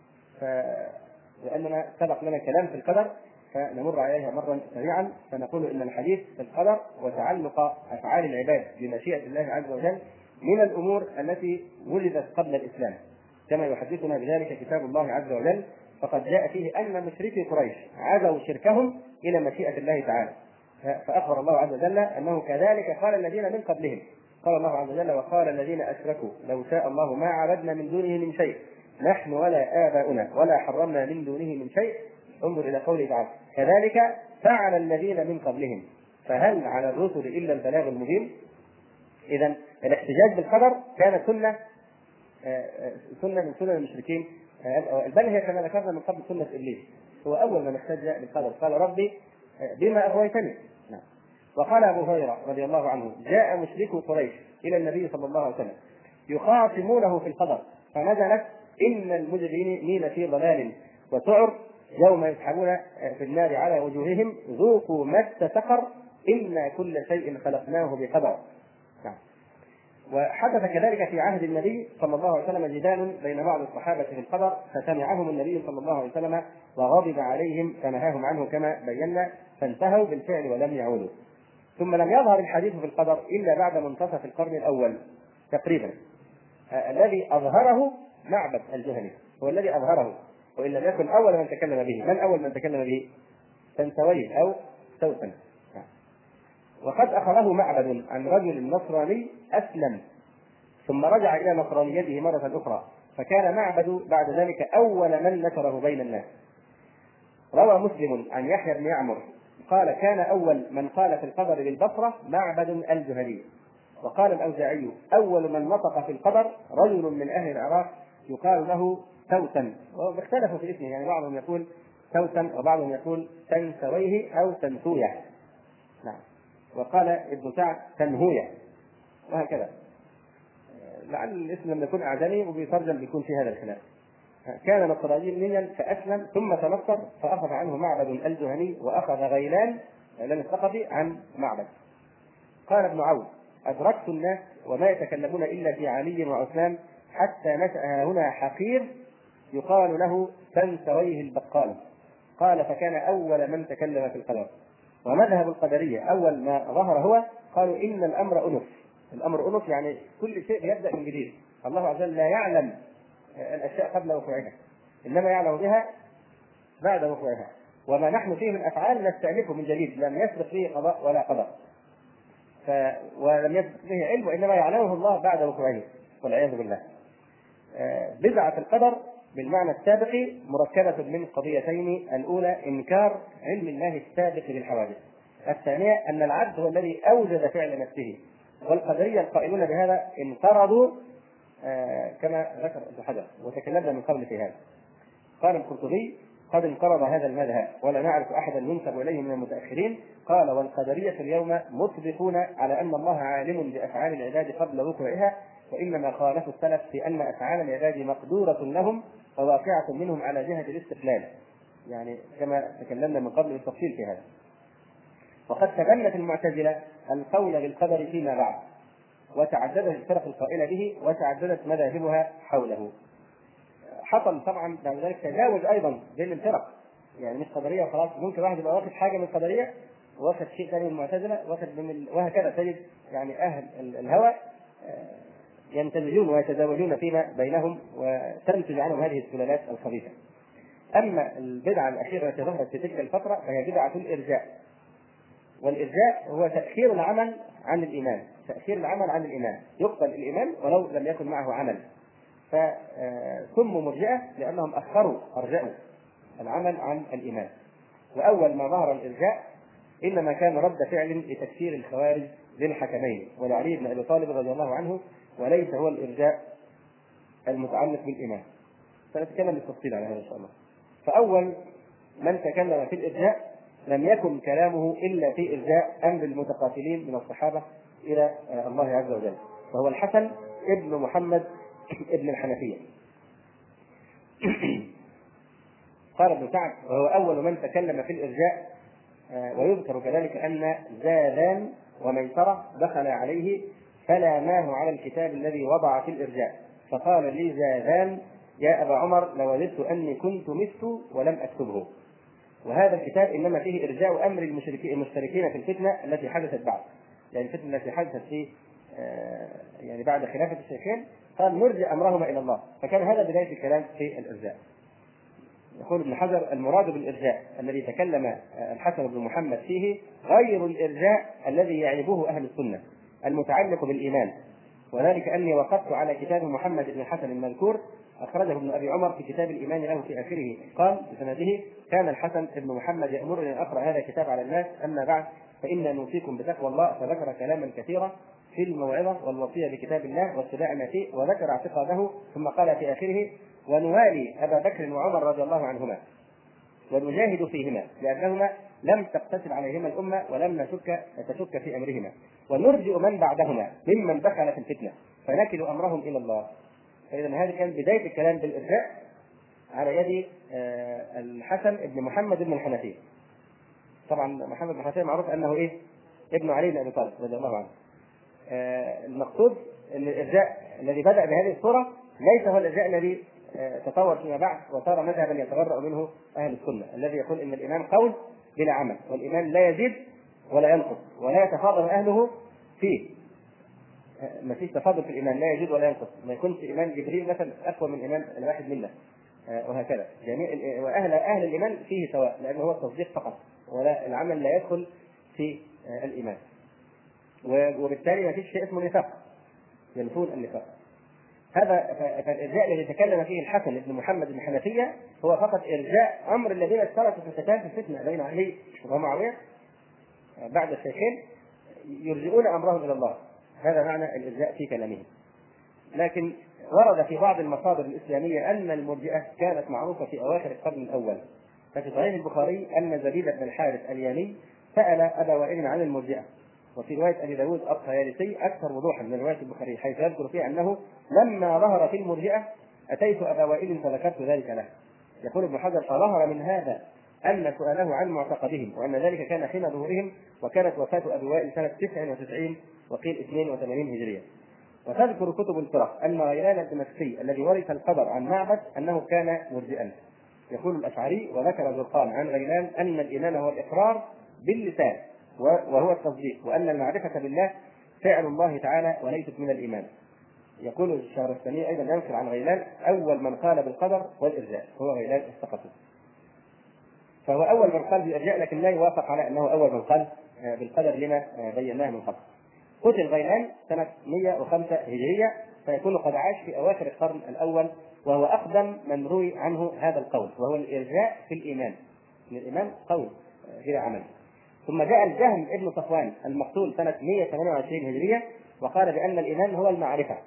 لأننا سبق لنا كلام في القدر فنمر عليها مرة سريعا، فنقول إن الحديث في القدر وتعلق أفعال العباد بمشيئة الله عز وجل من الأمور التي ولدت قبل الإسلام، كما يحدثنا بذلك كتاب الله عز وجل. فقد جاء فيه أن مشركي قريش عزوا شركهم إلى مشيئة الله تعالى، فأخبر الله عز وجل أنه كذلك قال الذين من قبلهم. قال الله عز وجل: وقال الذين أشركوا لو شاء الله ما عبدنا من دونه من شيء نحن ولا آباؤنا ولا حرمنا من دونه من شيء. انظر إلى قوله تعالى: كذلك فعل الذين من قبلهم فهل على الرسل إلا البلاغ المبين. إذن الاحتجاج بالقدر كان سنة من سنن المشركين، بل هي كما ذكرنا من قبل سنة إبليس. هو أول من احتج بالقدر قال: ربي بما أغويتني. وقال أبو هريرة رضي الله عنه: جاء مشركو قريش إلى النبي صلى الله عليه وسلم يخاصمونه في القدر فنزلت: إن المجرمين في ضلال وسعر يوم يسحبون في النار على وجوههم ذوقوا مس سقر إنا كل شيء خلقناه بقدر. وحدث كذلك في عهد النبي صلى الله عليه وسلم جدال بين بعض الصحابة في القدر، فسمعهم النبي صلى الله عليه وسلم وغضب عليهم فنهاهم عنه كما بينا، فانتهوا بالفعل ولم يعودوا. ثم لم يظهر الحديث في القدر إلا بعد منتصف القرن الأول تقريبا. الذي أظهره معبد الجهني، هو الذي أظهره، وإن لم يكن أول من تكلم به. من أول من تكلم به؟ تنسويه أو توسن. وقد أخذه معبد عن رجل نصراني أسلم ثم رجع إلى نصرانيته مرة أخرى، فكان معبد بعد ذلك أول من نشره بين الناس. روى مسلم عن يحيى بن يعمر قال: كان أول من قال في القدر بالبصرة معبد الجهني. وقال الأوزاعي: أول من نطق في القدر رجل من أهل العراق يقال له توسن، واختلفوا في اسمه، يعني بعضهم يقول توسن وبعضهم يقول تنسويه أو تنسوية. نعم. وقال ابن سعد تنهوية، وهكذا. لعل الاسم لما يكون أعجمي وبيترجم بيكون في هذا الخلاف. كان نصرانيا فأسلم ثم تنصر فأخذ عنه معبد الجهني وأخذ غيلان لم الثقفي عن معبد. قال ابن عون: أدركت الناس وما يتكلمون إلا في علي وعثمان حتى نشأ هنا حقير يقال له تنسويه البقال. قال: فكان أول من تكلم في القدر. ومذهب القدرية أول ما ظهر هو قالوا: إن الأمر أنف. الأمر أنف يعني كل شيء يبدأ من جديد. الله عز وجل لا يعلم الأشياء قبل وقوعها، إنما يعلم بها بعد وقوعها. وما نحن فيه من أفعال نستأنفه من جديد، لم يسبق فيه قضاء ولا قدر، ولم يسبق فيه علم، وإنما يعلمه الله بعد وقوعه والعياذ بالله. بدعة القدر بالمعنى السابق مركبة من قضيتين: الأولى إنكار علم الله السابق بالحوادث، الثانية أن العبد هو الذي أوجد فعل نفسه. والقدرية القائلون بهذا انقرضوا كما ذكر ابن حجر وتكلمنا من قبل في هذا. قال القرطبي: قد انقرض هذا المذهب ولا نعرف أحدا ينسب إليه من المتأخرين. قال: والقدرية اليوم مطبقون على أن الله عالم بأفعال العباد قبل وقوعها، وإنما خالفوا السلف في أن أفعال العباد مقدورة لهم وواقعة منهم على جهة الاستقلال، يعني كما تكلمنا من قبل بالتفصيل في هذا. وقد تبنت المعتزلة القول بالقدر فيما بعد، وتعددت الفرق القائلة به وتعددت مذاهبها حوله. حصل طبعا بعد ذلك تجاوز أيضا بين الفرق، يعني مش قدرية خلاص، ممكن واحد يبقى واخد حاجة من القدرية واخد شيء ثاني من المعتزلة واخد من وهكذا. تجد يعني أهل الهوى ينتمجون ويتزاوجون فيما بينهم وتنتج عنهم هذه السلالات الخبيثة. أما البدعة الأخيرة التي ظهرت في تلك الفترة فهي بدعة الإرجاء. والإرجاء هو تأخير العمل عن الإيمان، تأخير العمل عن الإيمان، يقبل الإيمان ولو لم يكن معه عمل. فسموا مرجئة لأنهم أرجأوا العمل عن الإيمان. وأول ما ظهر الإرجاء إنما كان رد فعل لتكفير الخوارج للحكمين ولعلي بن أبي طالب رضي الله عنه، وليس هو الإرجاء المتعلق بالإيمان. سنتكلم بالتفصيل على هذا إن شاء الله. فأول من تكلم في الإرجاء لم يكن كلامه إلا في إرجاء أمر المتقاتلين من الصحابة إلى الله عز وجل، وهو الحسن ابن محمد ابن الحنفية. قال ابن سعد وهو أول من تكلم في الإرجاء. ويذكر كذلك أن زاذان وميسرة دخل عليه فلاماه على الكتاب الذي وضع في الإرجاء، فقال لي زاذان يا أبا عمر لوددت أني كنت مت ولم أكتبه. وهذا الكتاب إنما فيه إرجاء أمر المشتركين في الفتنة التي حدثت بعد، يعني الفتنة التي حدثت في يعني بعد خلافة الشيخين، قال نرجع أمرهما إلى الله. فكان هذا بداية الكلام في الإرجاء. يقول ابن حجر المراد بالإرجاء الذي تكلم الحسن بن محمد فيه غير الإرجاء الذي يعيبه أهل السنة المتعلق بالإيمان، وذلك أني وقفت على كتاب محمد بن الحسن المذكور أخرجه ابن أبي عمر في كتاب الإيمان له في آخره، قال بسنده كان الحسن بن محمد يأمرني أن أقرأ هذا الكتاب على الناس، أما بعد فإنا نوصيكم بتقوى الله. فذكر كلاما كثيرا في الموعظة والوصية بكتاب الله واتباع ما فيه، وذكر اعتقاده، ثم قال في آخره ونوالي أبا بكر وعمر رضي الله عنهما ونجاهد فيهما لأنهما لم تقتصر عليهما الأمة ولم تشك في أمرهما، ونرجئ من بعدهما ممن دخل في الفتنة فنكل أمرهم إلى الله. فإذا هذه كانت بداية الكلام بالإرجاء على يد الحسن بن محمد بن الحنفية. طبعا محمد بن الحنفية معروف أنه ابن علي بن أبي طالب رضي الله عنه. المقصود أن الإرجاء الذي بدأ بهذه الصورة ليس هو الإرجاء الذي تطور فيما بعد وصار مذهبا يتبرأ منه أهل السنة، الذي يقول إن الإيمان قول بلا عمل، والإيمان لا يزيد ولا ينقص ولا يتفاضل أهله فيه. ما فيش تفاضل في الإيمان، لا يزيد ولا ينقص، ما يكونش إيمان جبريل مثلا أقوى من إيمان الواحد منا، وهكذا. جميع وأهل الإيمان فيه سواء، لأنه هو التصديق فقط ولا العمل لا يدخل في الإيمان. وبالتالي ما فيش شيء اسمه نفاق، ينفون النفاق. هذا فالإرجاء الذي تكلم فيه الحسن بن محمد بن الحنفية هو فقط إرجاء أمر الذين اشتركوا في قتال الفتنة بين علي ومعاوية بعد الشيخين، يرجعون أمرهم إلى الله. هذا معنى الإرجاء في كلامه. لكن ورد في بعض المصادر الإسلامية أن المرجئة كانت معروفة في أواخر القرن الأول. ففي صحيح البخاري أن زبيد بن الحارث اليامي سأل أبا وائل عن المرجئة، وفي رواية أبي داود الطيالسي أكثر وضوحا من رواية البخاري، حيث يذكر فيه أنه لما ظهر في المرجئة أتيت أبا وائل فذكرت ذلك له. يقول ابن حجر فظهر من هذا أن سؤاله عن معتقدهم، وأن ذلك كان حين ظهورهم، وكانت وفاة أبي وائل سنة 99 وقيل 82 هجرية. وتذكر كتب الفرق أن غيلان الدمشقي الذي ورث القدر عن معبد أنه كان مرجئا. يقول الأشعري وذكر زرقان عن غيلان أن الإيمان هو الإقرار باللسان وهو التصديق، وأن المعرفة بالله فعل الله تعالى وليست من الإيمان. يقول الشهرستاني أيضا ينقل عن غيلان أول من قال بالقدر والإرجاء هو غيلان الثقفي، فهو أول من قال بالإرجاء، لكن لا يوافق على أنه أول من قال بالقدر لما بيناه من قبل. قتل غيلان سنة 105 هجرية، فيكون قد عاش في أواخر القرن الأول، وهو أقدم من روي عنه هذا القول، وهو الإرجاء في الإيمان، من الإيمان قول غير عمل. ثم جاء الجهم ابن صفوان المقتول سنة 128 هجرية وقال بأن الإيمان هو المعرفة،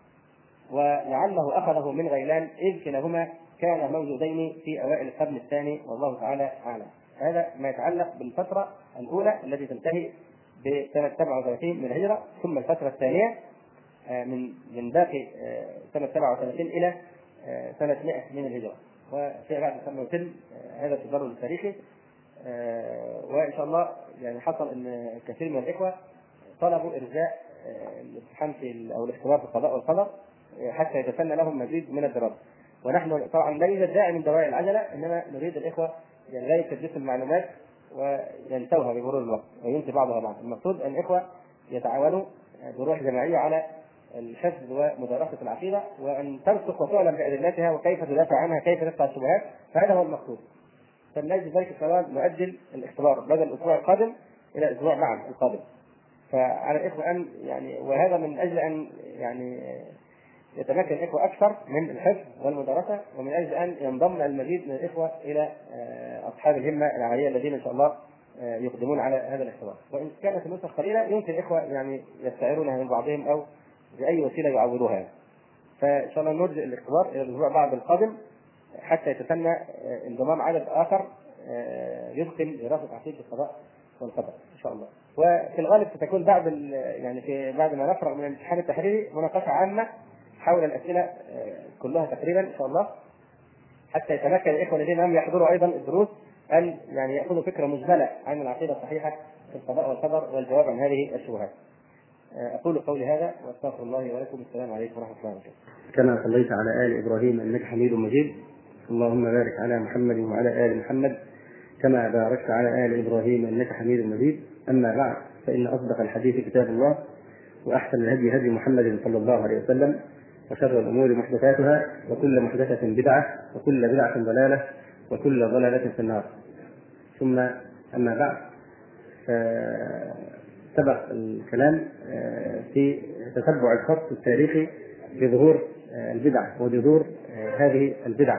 ولعله أخذه من غيلان إذ كلاهما كان موجودين في أوائل القرن الثاني، والله تعالى أعلم. هذا ما يتعلق بالفترة الأولى التي تنتهي بسنة 37 من الهجرة، ثم الفترة الثانية من باقي سنة 37 إلى سنة 100 من الهجرة، وفي بعد سنة هذا التدرج التاريخي. وإن شاء الله يعني حصل أن كثير من الإخوة طلبوا إرجاء الامتحان أو الاختبار في القضاء والقدر حتى يتسنى لهم مزيد من الدراسة، ونحن طبعا لا يوجد داعي من دواعي العجلة، إنما نريد الإخوة يعني لا يكدسوا المعلومات وينتوها بمرور الوقت وينسي بعضها بعض. المقصود أن الإخوة يتعاونوا بروح جماعية على الحفظ ومدرسة العقيدة، وأن ترسخ وتعلم بأدلتها وكيف تدافع عنها، كيف تدفع الشبهات، فهذا هو المقصود. فمن أجل ذلك نؤجل الاختبار بدل الأسبوع القادم إلى الأسبوع بعد القادم. فعلى الإخوة أن يعني، وهذا من أجل أن يعني يتمكن الإخوة أكثر من الحفظ والمدرسة، ومن أجل أن ينضم المزيد من الإخوة إلى أصحاب الهمة العالية الذين إن شاء الله يقدمون على هذا الاختبار. وإن كانت النسخ قليلة يمكن الإخوة يعني يستعيرونها من بعضهم أو بأي وسيلة يعوضوها. فإن شاء الله نرجع الاختبار إلى الأسبوع بعد القادم حتى يتسنى انضمام عدد آخر يدخل دراسة عقيدة القضاء والقدر إن شاء الله. وفي الغالب ستكون بعد ما نفرغ من الامتحان التحريري مناقشة عامة حول الأسئلة كلها تقريبا إن شاء الله، حتى يتمكن الإخوة الذين لم يحضروا أيضا الدروس أن يعني يأخذوا فكرة مجملة عن العقيدة الصحيحة في القضاء والقدر والجواب عن هذه الشبهات. أقول قولي هذا وأستغفر الله ولكم. السلام عليكم ورحمة الله وبركاته. كما صليت على آل إبراهيم إنك حميد مجيد، اللهم بارك على محمد وعلى آل محمد كما باركت على آل إبراهيم إنك حميد مجيد. أما بعد، فإن أصدق الحديث كتاب الله، وأحسن الهدي هدي محمد صلى الله عليه وسلم، وشر الأمور محدثاتها، وكل محدثة بدعة، وكل بدعة ضلالة، وكل ضلالة في النار. ثم أما بعد، سبق الكلام في تتبع الخط التاريخي لظهور البدع وجذور هذه البدع،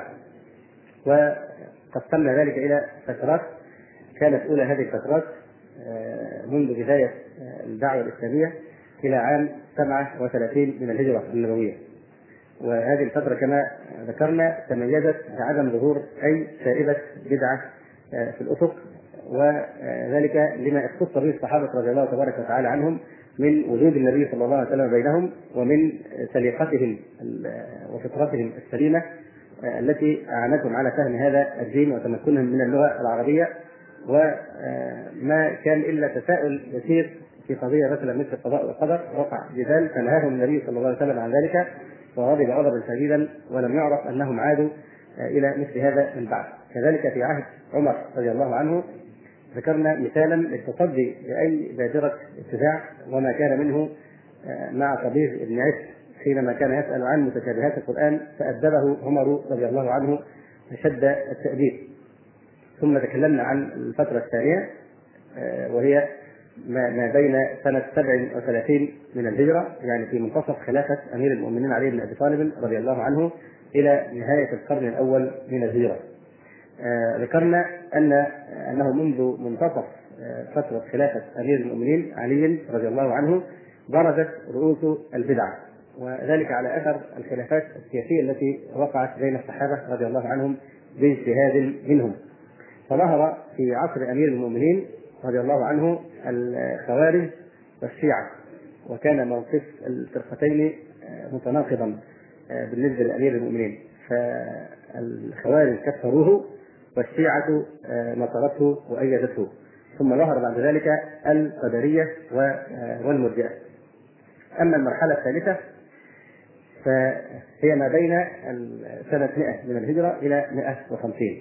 وقسمنا ذلك إلى فترات. كانت أولى هذه الفترات منذ بداية الدعوة الإسلامية إلى عام 37 من الهجرة النبوية، وهذه الفترة كما ذكرنا تميزت بعدم ظهور أي شائبة بدعة في الأفق، وذلك لما اختص به الصحابة رضي الله تبارك وتعالى عنهم من وجود النبي صلى الله عليه وسلم بينهم، ومن سليقتهم وفطرتهم السليمة التي أعانتهم على فهم هذا الدين وتمكنهم من اللغة العربية. وما كان إلا تساؤل يسير في قضية مثلا مثل القضاء والقدر، وقع جدال فنهاهم النبي صلى الله عليه وسلم عن ذلك، وغضب غضبا شديدا، ولم يعرف أنهم عادوا إلى مثل هذا من بعد. كذلك في عهد عمر رضي الله عنه ذكرنا مثالا للتصدي لأي بادرة اتباع، وما كان منه مع طبيب بن عيسى حينما كان يسأل عن متشابهات القرآن فأدبه عمر رضي الله عنه أشد التأديب. ثم تكلمنا عن الفترة الثانية وهي ما بين سنة 37 من الهجرة، يعني في منتصف خلافة أمير المؤمنين علي بن أبي طالب رضي الله عنه إلى نهاية القرن الأول من الهجرة. ذكرنا أنه منذ منتصف فترة خلافة أمير المؤمنين علي رضي الله عنه برزت رؤوس البدع، وذلك على أثر الخلافات السياسية التي وقعت بين الصحابة رضي الله عنهم باجتهاد منهم. فظهر في عصر أمير المؤمنين رضي الله عنه الخوارج والشيعة، وكان موقف الفرقتين متناقضا بالنسبة لأمير المؤمنين، فالخوارج كفروه والشيعة نصرته وأيدته. ثم ظهر بعد ذلك القدرية والمرجئة. أما المرحلة الثالثة فهي ما بين سنة 100 من الهجرة إلى 150،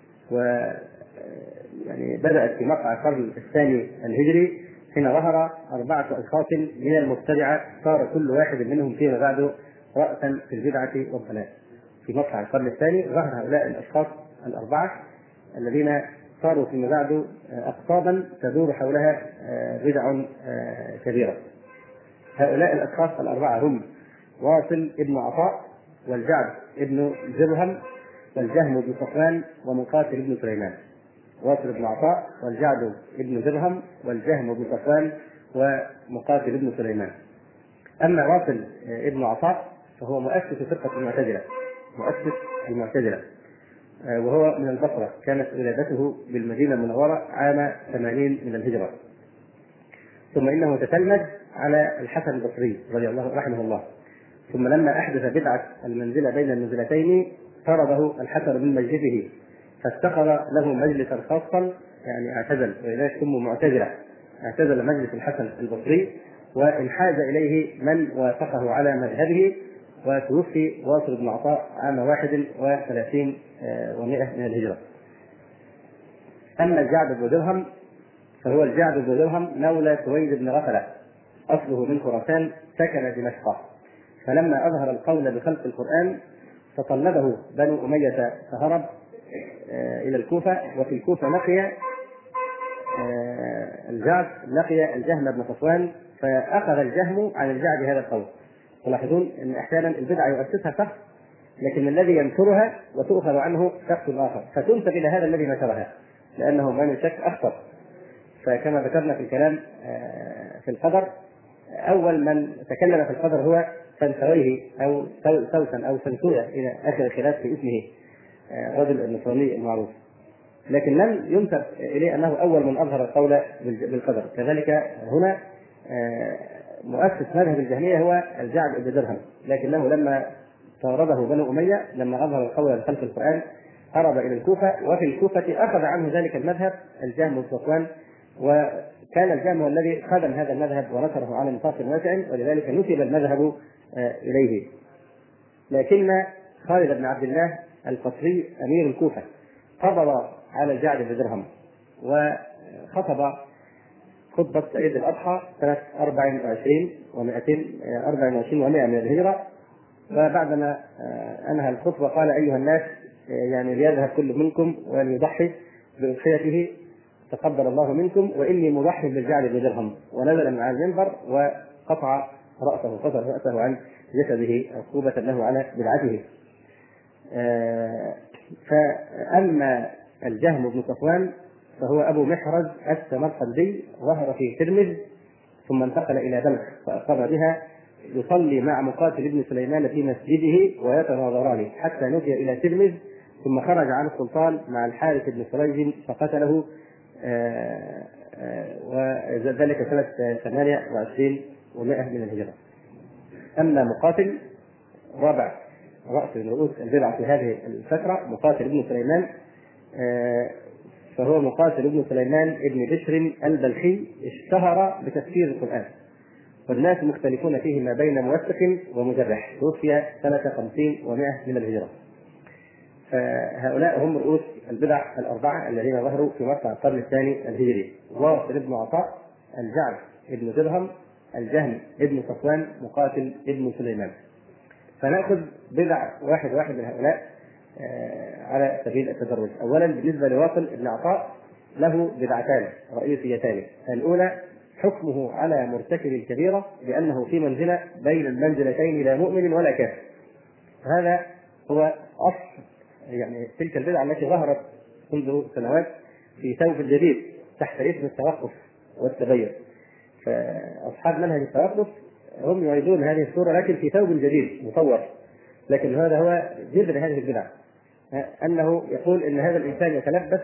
يعني بدأت في مقطع القرن الثاني الهجري حين ظهر 4 أشخاص من المبتدعة صار كل واحد منهم فيما بعد رأسا في البدعة والضلال. في مقطع القرن الثاني ظهر هؤلاء الأشخاص 4 الذين صاروا فيما بعد أقطابا تدور حولها بدع كبيرة. هؤلاء الأشخاص 4 هم واصل ابن عطاء، والجعد ابن درهم، والجهم بن صفوان، ومقاتل ابن سليمان. واصل ابن عطاء والجعد ابن درهم والجهم بن صفوان ومقاتل ابن سليمان. أما واصل ابن عطاء فهو مؤسس فرقة المعتزلة، مؤسس المعتزلة، وهو من البصرة، كانت ولادته بالمدينة المنورة عام 80 من الهجرة. ثم إنه تتلمذ على الحسن البصري رضي الله رحمه الله. ثم لما أحدث بدعة المنزلة بين المنزلتين طرده الحسن من مجلسه، فاتخذ له مجلسا خاصا، يعني اعتزل، ولذلك سموا معتزلة. اعتزل مجلس الحسن البصري وانحاز إليه من وافقه على مذهبه، وتوفي واصل بن عطاء عام 31 و100 من الهجرة. أما الجعد بن درهم فهو الجعد بن درهم مولى سويد بن غفلة، أصله من خراسان، سكن دمشق، فلما أظهر القول بخلق القرآن تطلبه بنو أمية فهرب إلى الكوفة، وفي الكوفة لقي الجهم بن صفوان، فأخذ الجهم عن الجعد هذا القول. تلاحظون أن أحيانا البدعة يؤسسها شخص، لكن الذي ينشرها وتؤخذ عنه شخص آخر فتنسب إلى هذا الذي نشرها، لأنه ما من شك أخطر. فكما ذكرنا في الكلام في القدر، أول من تكلم في القدر هو سنسويه أو سوسن أو سنسوية إلى آخر الخلاف في اسمه، رجل النصراني المعروف، لكن لم ينسب إليه أنه أول من أظهر القول بالقدر. كذلك هنا مؤسس مذهب الجهمية هو الجعد بن درهم، لكنه لما طارده بنو أمية لما أظهر القول بخلق القرآن هرب إلى الكوفة، وفي الكوفة أخذ عنه ذلك المذهب الجهم بن صفوان، وكان الجهم هو الذي خدم هذا المذهب ونشره على نطاق واسع، ولذلك نسب المذهب إليه. لكن خالد بن عبد الله القصري أمير الكوفة قبض على الجعد بن درهم وخطب خطبة عيد الأضحى سنة 24 و100 من الهجرة، وبعدما أنهى الخطبة قال: أيها الناس، يعني ليذهب كل منكم وليضحي بأضحيته تقبل الله منكم، وإني مضحي بالجعد بن درهم. ونزل من على المنبر وقطع رأسه عن جسده عقوبة له على بدعته. فأما الجهم بن صفوان فهو أبو محرز السمرقندي، ظهر في ترمذ ثم انتقل إلى بلخ فأقر بها، يصلي مع مقاتل بن سليمان في مسجده ويتناظران حتى نفي إلى ترمذ، ثم خرج عن السلطان مع الحارث بن سريج فقتله، وذلك سنة 28 و100 من الهجرة. أما مقاتل رابع رأس من رؤوس البدعة في هذه الفترة مقاتل بن سليمان، فهو مقاتل بن سليمان ابن بشر البلخي، اشتهر بتفسير القرآن والناس مختلفون فيه ما بين موثق ومجرح، توفي سنة 50 و100 من الهجرة. فهؤلاء هم رؤوس البدع الأربعة الذين ظهروا في مقطع القرن الثاني الهجري: واصل بن عطاء، الجعد بن درهم، الجهم بن صفوان، مقاتل بن سليمان. فنأخذ بدع واحد من هؤلاء على سبيل التدرج. أولا بالنسبة لواصل بن عطاء له بدعتان رئيسيتان: الأولى حكمه على مرتكب الكبيرة بأنه في منزلة بين المنزلتين لا مؤمن ولا كافر. هذا هو أصل يعني تلك البدعة التي ظهرت منذ سنوات في ثوب جديد تحت اسم التوقف والتبين. فأصحاب منهج التوقف هم يعيدون هذه الصورة لكن في ثوب جديد مطور، لكن هذا هو جذر هذه البدعة، أنه يقول إن هذا الإنسان يتلبس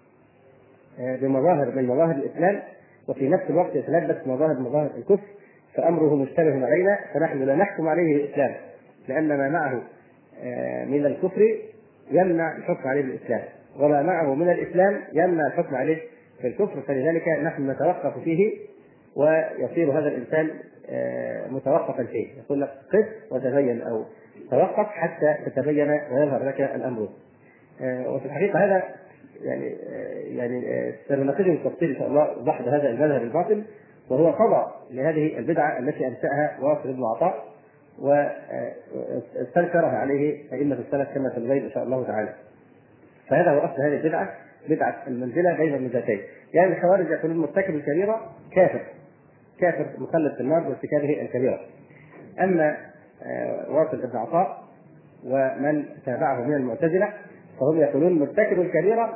بمظاهر من مظاهر الإسلام وفي نفس الوقت يتلبس بمظاهر الكفر، فأمره مشتبه علينا، فنحن لا نحكم عليه الإسلام لأن ما معه من الكفر يمنع الحكم عليه بالإسلام، وما معه من الإسلام يمنع الحكم عليه بالكفر، فلذلك نحن نتوقف فيه ويصير هذا الإنسان متوقفا فيه. يقول لك قف وتبين أو توقف حتى تتبين ويظهر لك الأمر. وفي الحقيقة هذا يعني سنناقشه بالتفصيل إن شاء الله بعد هذا المذهب الباطل، وهو قضاء لهذه البدعة التي أنشأها واصل بن عطاء واستنكرها عليه أئمة السلف كما سنبين إن شاء الله تعالى. فهذا هو أصل هذه البدعة، بدعة المنزلة بين المنزلتين. يعني الخوارج يقولون مرتكب الكبيرة كافر مخلد في النار بارتكابه الكبيرة. أما واصل بن عطاء ومن تابعه من المعتزلة فهم يقولون مرتكب الكبيرة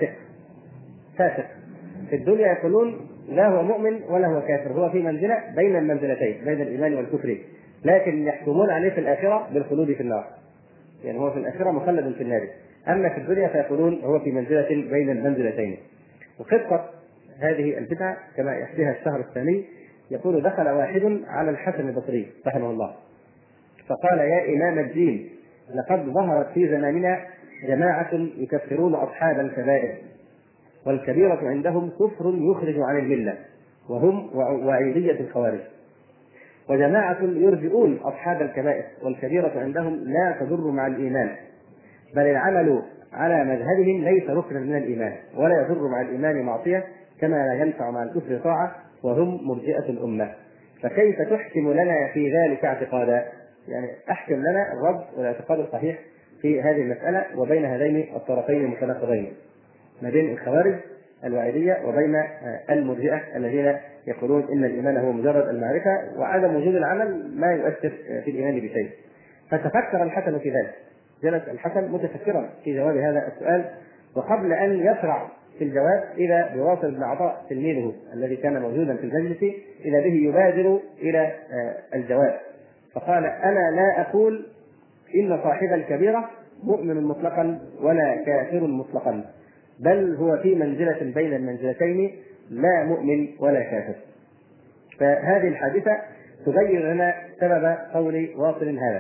فاسق. في الدنيا يقولون لا هو مؤمن ولا هو كافر، هو في منزلة بين المنزلتين بين الإيمان والكفر، لكن يحكمون عليه في الآخرة بالخلود في النار، يعني هو في الآخرة مخلد في النار. أما في الدنيا فيقولون هو في منزلة بين المنزلتين. وقصة هذه البدعة كما يحكيها الشهر الثاني، يقول: دخل واحد على الحسن البصري رحمه الله فقال: يا إمام الدين، لقد ظهرت في زماننا جماعة يكفرون أصحاب الكبائر، والكبيرة عندهم كفر يخرج عن الملة، وهم وعيدية الخوارج، وجماعة يرجئون أصحاب الكبائر، والكبيرة عندهم لا تضر مع الإيمان، بل العمل على مذهبهم ليس ركنا من الإيمان، ولا يضر مع الإيمان معصية، كما لا ينفع مع الكفر طاعة، وهم مرجئة الأمة، فكيف تحكم لنا في ذلك اعتقادا؟ يعني أحكم لنا الرد والاعتقاد الصحيح في هذه المسألة وبين هذين الطرفين المتناقضين، ما بين الخوارج الوعيدية وبين المرجئة الذين يقولون إن الإيمان هو مجرد المعرفة وعدم وجود العمل ما يؤثر في الإيمان بشيء. فتفكر الحسن في ذلك، جلس الحسن متفكرا في جواب هذا السؤال، وقبل أن يشرع في الجواب إذا بواصل بن عطاء تلميذه الذي كان موجودا في المجلس إذا به يبادر إلى الجواب، فقال: أنا لا أقول إن صاحب الكبيرة مؤمن مطلقا ولا كافر مطلقا، بل هو في منزلة بين المنزلتين، لا مؤمن ولا كافر. فهذه الحادثة تبين لنا سبب قول واصل هذا.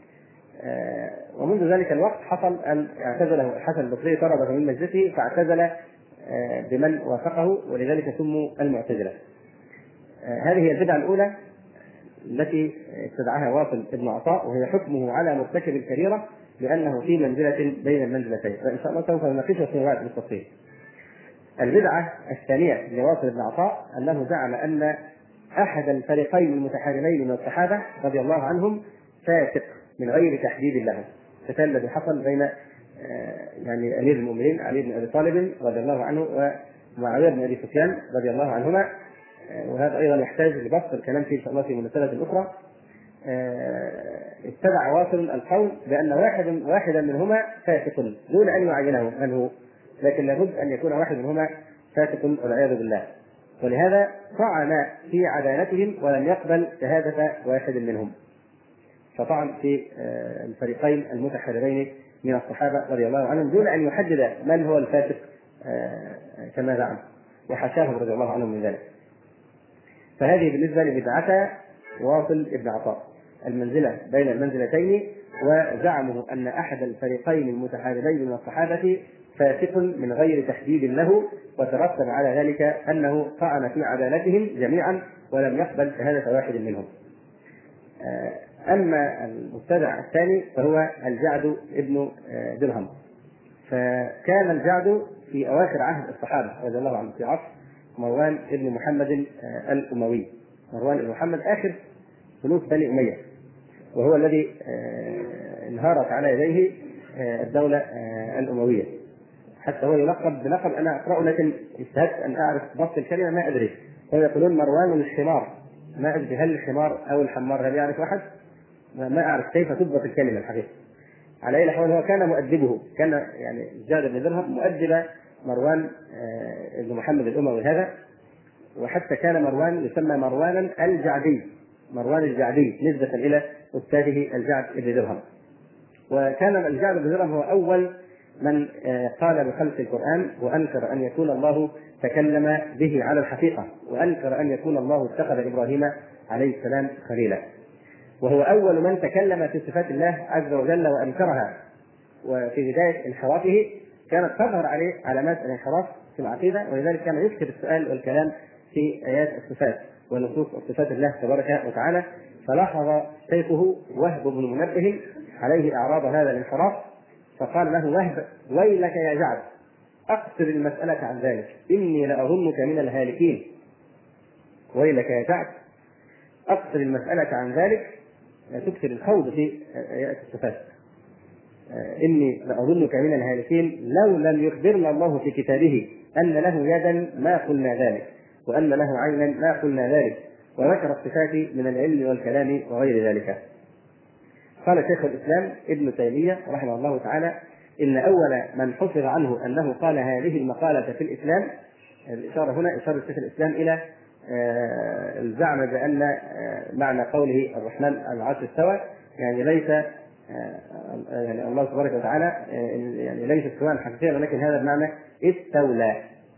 ومنذ ذلك الوقت حصل أن اعتزله الحسن البصري، طرده من مجلسه فاعتزل بمن وافقه، ولذلك سموا المعتزلة. هذه هي البدعة الأولى التي استدعاها واصل ابن عطاء، وهي حكمه على مرتكب الكبيرة لأنه في منزلة بين المنزلتين، وإن شاء الله سوف نناقشها في بعض التفصيل. البدعة الثانية لواصل بن عطاء أنه زعم أن أحد الفريقين المتحاربين من الصحابة رضي الله عنهم فاسق من غير تحديد له، مثل الذي حصل بين يعني أمير المؤمنين علي بن أبي طالب رضي الله عنه ومعاوية بن أبي سفيان رضي الله عنهما، وهذا أيضا يحتاج لبسط الكلام فيه إن شاء الله في مناسبة أخرى. استدعى واصل القول بأن واحدا منهما فاسق دون أن يعينه من هو، لكن لابد أن يكون واحد منهما فاسق والعياذ بالله، ولهذا طعن في عدالتهم ولم يقبل شهادة واحد منهم، فطعن في الفريقين المتحاربين من الصحابة رضي الله عنهم دون أن يحدد من هو الفاسق كما زعم، وحاشاهم رضي الله عنهم من ذلك. فهذه بالنسبة لبدعة واصل ابن عطاء، المنزلة بين المنزلتين، وزعمه أن أحد الفريقين المتحاربين من الصحابة فاسق من غير تحديد له، وترتب على ذلك أنه طعن في عدالتهم جميعا ولم يقبل شهادة واحد منهم. أما المبتدع الثاني فهو الجعد ابن درهم، فكان الجعد في أواخر عهد الصحابة رضي الله عنهم في عصر مروان ابن محمد الأموي. مروان ابن محمد آخر ملوك بني أمية، وهو الذي انهارت على يديه الدولة الأموية، حتى هو يلقب بلقب أنا أقرأه لكن اجتهدت أن أعرف ضبط الكلمة ما أدري، هم يقولون مروان الحمار، ما أدري هل الحمار أو الحمار، هل يعرف أحد؟ ما أعرف كيف تضبط الكلمة الحقيقة. على أي حال هو كان مؤدبه، كان يعني الجعد بن درهم مؤدب مروان ابن محمد الأموي هذا، وحتى كان مروان يسمى مروانا الجعدي، مروان الجعدي نسبة إلى أستاذه الجعد بن درهم. وكان الجعد بن درهم هو أول من قال بخلق القرآن، وأنكر أن يكون الله تكلم به على الحقيقة، وأنكر أن يكون الله اتخذ إبراهيم عليه السلام خليلا، وهو أول من تكلم في صفات الله عز وجل وأنكرها. وفي بداية انحرافه كانت تظهر عليه علامات الانحراف في العقيدة، ولذلك كان يكثر السؤال والكلام في آيات الصفات ونصوص صفات الله تبارك وتعالى. فلاحظ شيخه وهب بن منبه عليه أعراض هذا الانحراف، فقال له وهب: ويلك يا جعد، أقصر المسألة عن ذلك، إني لأظنك من الهالكين. ويلك يا جعد، أقصر المسألة عن ذلك، تكثر الخوض في آيات الصفات، إني لأظنك من الهالكين، لو لم يخبرنا الله في كتابه أن له يدا ما قلنا ذلك، وأن له عينا ما قلنا ذلك، وذكر الصفات من العلم والكلام وغير ذلك. قال شيخ الإسلام ابن تيمية رحمه الله تعالى: إن أول من حفظ عنه أنه قال هذه المقالة في الإسلام، الإشارة هنا إشارة شيخ الإسلام إلى الزعم بأن معنى قوله الرحمن على العرش استوى يعني ليس يعني الله تبارك وتعالى يعني ليس استواء حقيقيا، ولكن هذا المعنى استولى.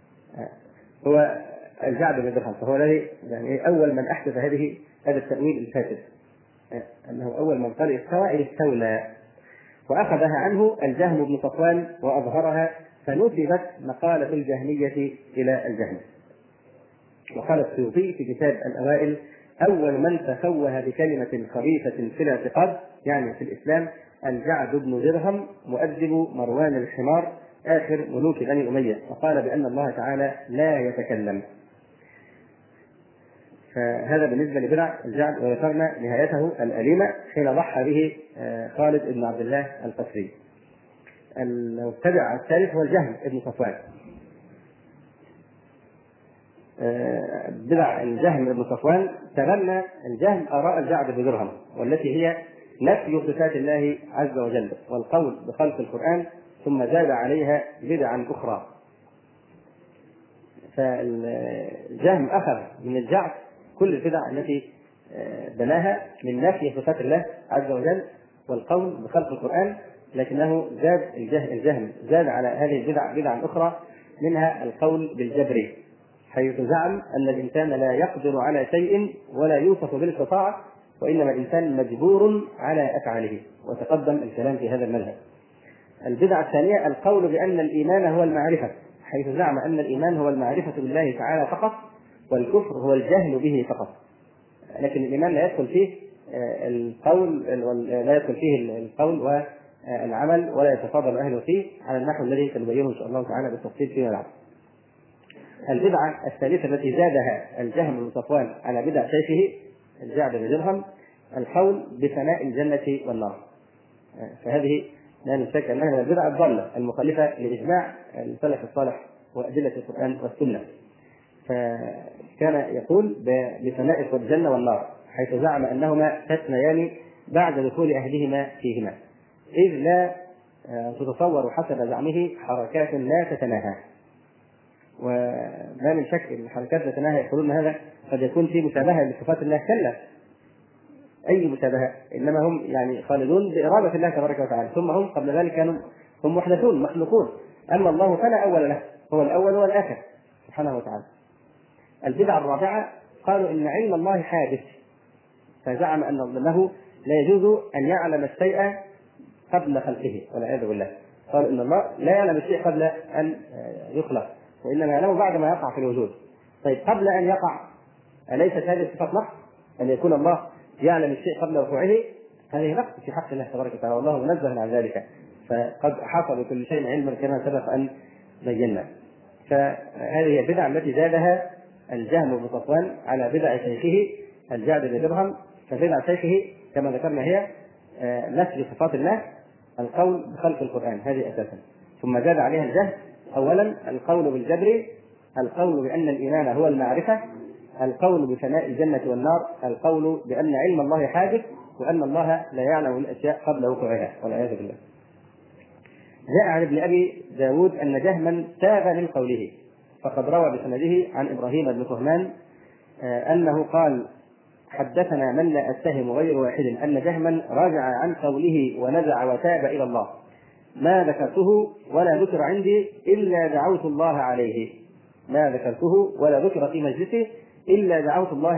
هو الجعد بن درهم، فهو الذي يعني أول من أحدث هذا التأويل الفاسد، أنه أول من قال استوى استولى، وأخذها عنه الجهم بن صفوان وأظهرها، فنسبت مقالة الجهمية إلى الجهم. وقال السيوطي في كتاب الأوائل: أول من تفوه بكلمة خبيثة في الاعتقاد يعني في الإسلام الجعد بن درهم مؤدب مروان الحمار آخر ملوك بني أمية، وقال بأن الله تعالى لا يتكلم. فهذا بالنسبة لبدع الجعد، وذكرنا نهايته الأليمة حين ضحى به خالد بن عبد الله القسري. المبتدع الثالث هو الجهم بن صفوان. بدع الجهم بن صفوان تبنى الجهم آراء الجعد بن درهم، والتي هي نفي صفات الله عز وجل والقول بخلق القرآن، ثم زاد عليها بدعا أخرى. فالجهم أخذ من الجعد كل البدع التي بناها من نفي صفات الله عز وجل والقول بخلق القرآن، لكنه زاد الجهم زاد على هذه البدع بدعا أخرى، منها القول بالجبر، حيث زعم أن الإنسان لا يقدر على شيء ولا يوصف بالاستطاعة، وإنما الإنسان مجبور على أفعاله، وتقدم الكلام في هذا المذهب. البدعة الثانية القول بأن الإيمان هو المعرفة، حيث زعم أن الإيمان هو المعرفة بالله تعالى فقط، والكفر هو الجهل به فقط، لكن الإيمان لا يدخل فيه القول والعمل، ولا يتفاضل أهله فيه على النحو الذي سنبينه إن شاء الله تعالى بالتفصيل فيما بعد. البدعة الثالثة التي زادها الجهم بن صفوان على بدع شيخه الجعد بن درهم القول بفناء الجنة والنار. فهذه لا نشك أنها من البدع الضالة المخالفة لإجماع السلف الصالح وأدلة القرآن والسنة. فكان يقول بفناء الجنة والنار، حيث زعم أنهما تثنيان بعد دخول أهلهما فيهما، إذ لا تتصور حسب زعمه حركات لا تتناهى. وما من شك ان الحركات لا تتناهى يقولون هذا قد يكون في مشابهه لصفات الله، كلا اي مشابهه، انما هم يعني خالدون باراده الله تبارك وتعالى، ثم هم قبل ذلك كانوا هم محدثون مخلوقون، اما الله فلا اول له، هو الاول والاخر سبحانه وتعالى. البدعه الرابعه قالوا ان علم الله حادث، فزعم انه لا يجوز ان يعلم الشيء قبل خلقه والعياذ بالله. قالوا ان الله لا يعلم الشيء قبل ان يخلق، وإنما يعلمه بعد ما يقع في الوجود. طيب قبل أن يقع أليست هذه صفة نقص؟ أن يكون الله يعلم الشيء قبل وقوعه، هذه نقص في حق الله تبارك وتعالى، والله منزه عن ذلك، فقد أحاط بكل شيء علما كما سبق أن بينا. فهذه البدع التي زادها الجهم بن صفوان على بدع شيخه الجعد بن درهم. فبدع شيخه كما ذكرنا هي نفي صفات الله، القول بخلق القرآن، هذه أساسا، ثم زاد عليها الجهل. أولا القول بالجبر، القول بأن الإيمان هو المعرفة، القول بفناء الجنة والنار، القول بأن علم الله حادث، وأن الله لا يعلم الأشياء قبل وقوعها والعياذ بالله. جاء عن ابن أبي داود أن جهما تاب من قوله، فقد روى بسنده عن إبراهيم بن طهمان أنه قال: حدثنا من لا أتهم غير واحد أن جهما رجع عن قوله ونزع وتاب إلى الله، ما ذكرته ولا ذكر عندي إلا دعوت الله عليه، ما ذكرته ولا ذكر في مجلسه إلا دعوت الله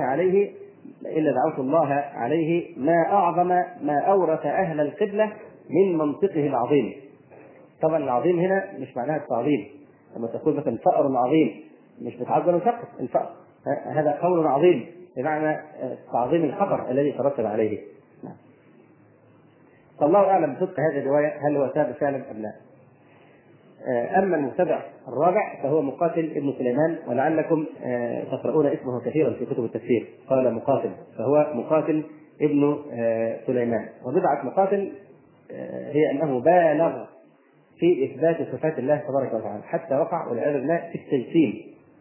عليه، ما أعظم ما أورث أهل القبلة من منطقه العظيم. طبعا العظيم هنا مش معناها التعظيم، لما تقول مثلا فأر عظيم مش بتعظم الفقر، الفأر هذا قول عظيم بمعنى تعظيم الخطر الذي ترتب عليه. فالله أعلم بصدق هذه الرواية، هل هو تاب فعلا أم لا. أما المبتدع الرابع فهو مقاتل ابن سليمان، ولعلكم تقرؤون اسمه كثيرا في كتب التفسير، قال مقاتل، فهو مقاتل ابن سليمان. وبدعة مقاتل هي أنه بالغ في إثبات صفات الله تبارك وتعالى، حتى وقع والعياذ بالله في التجسيم.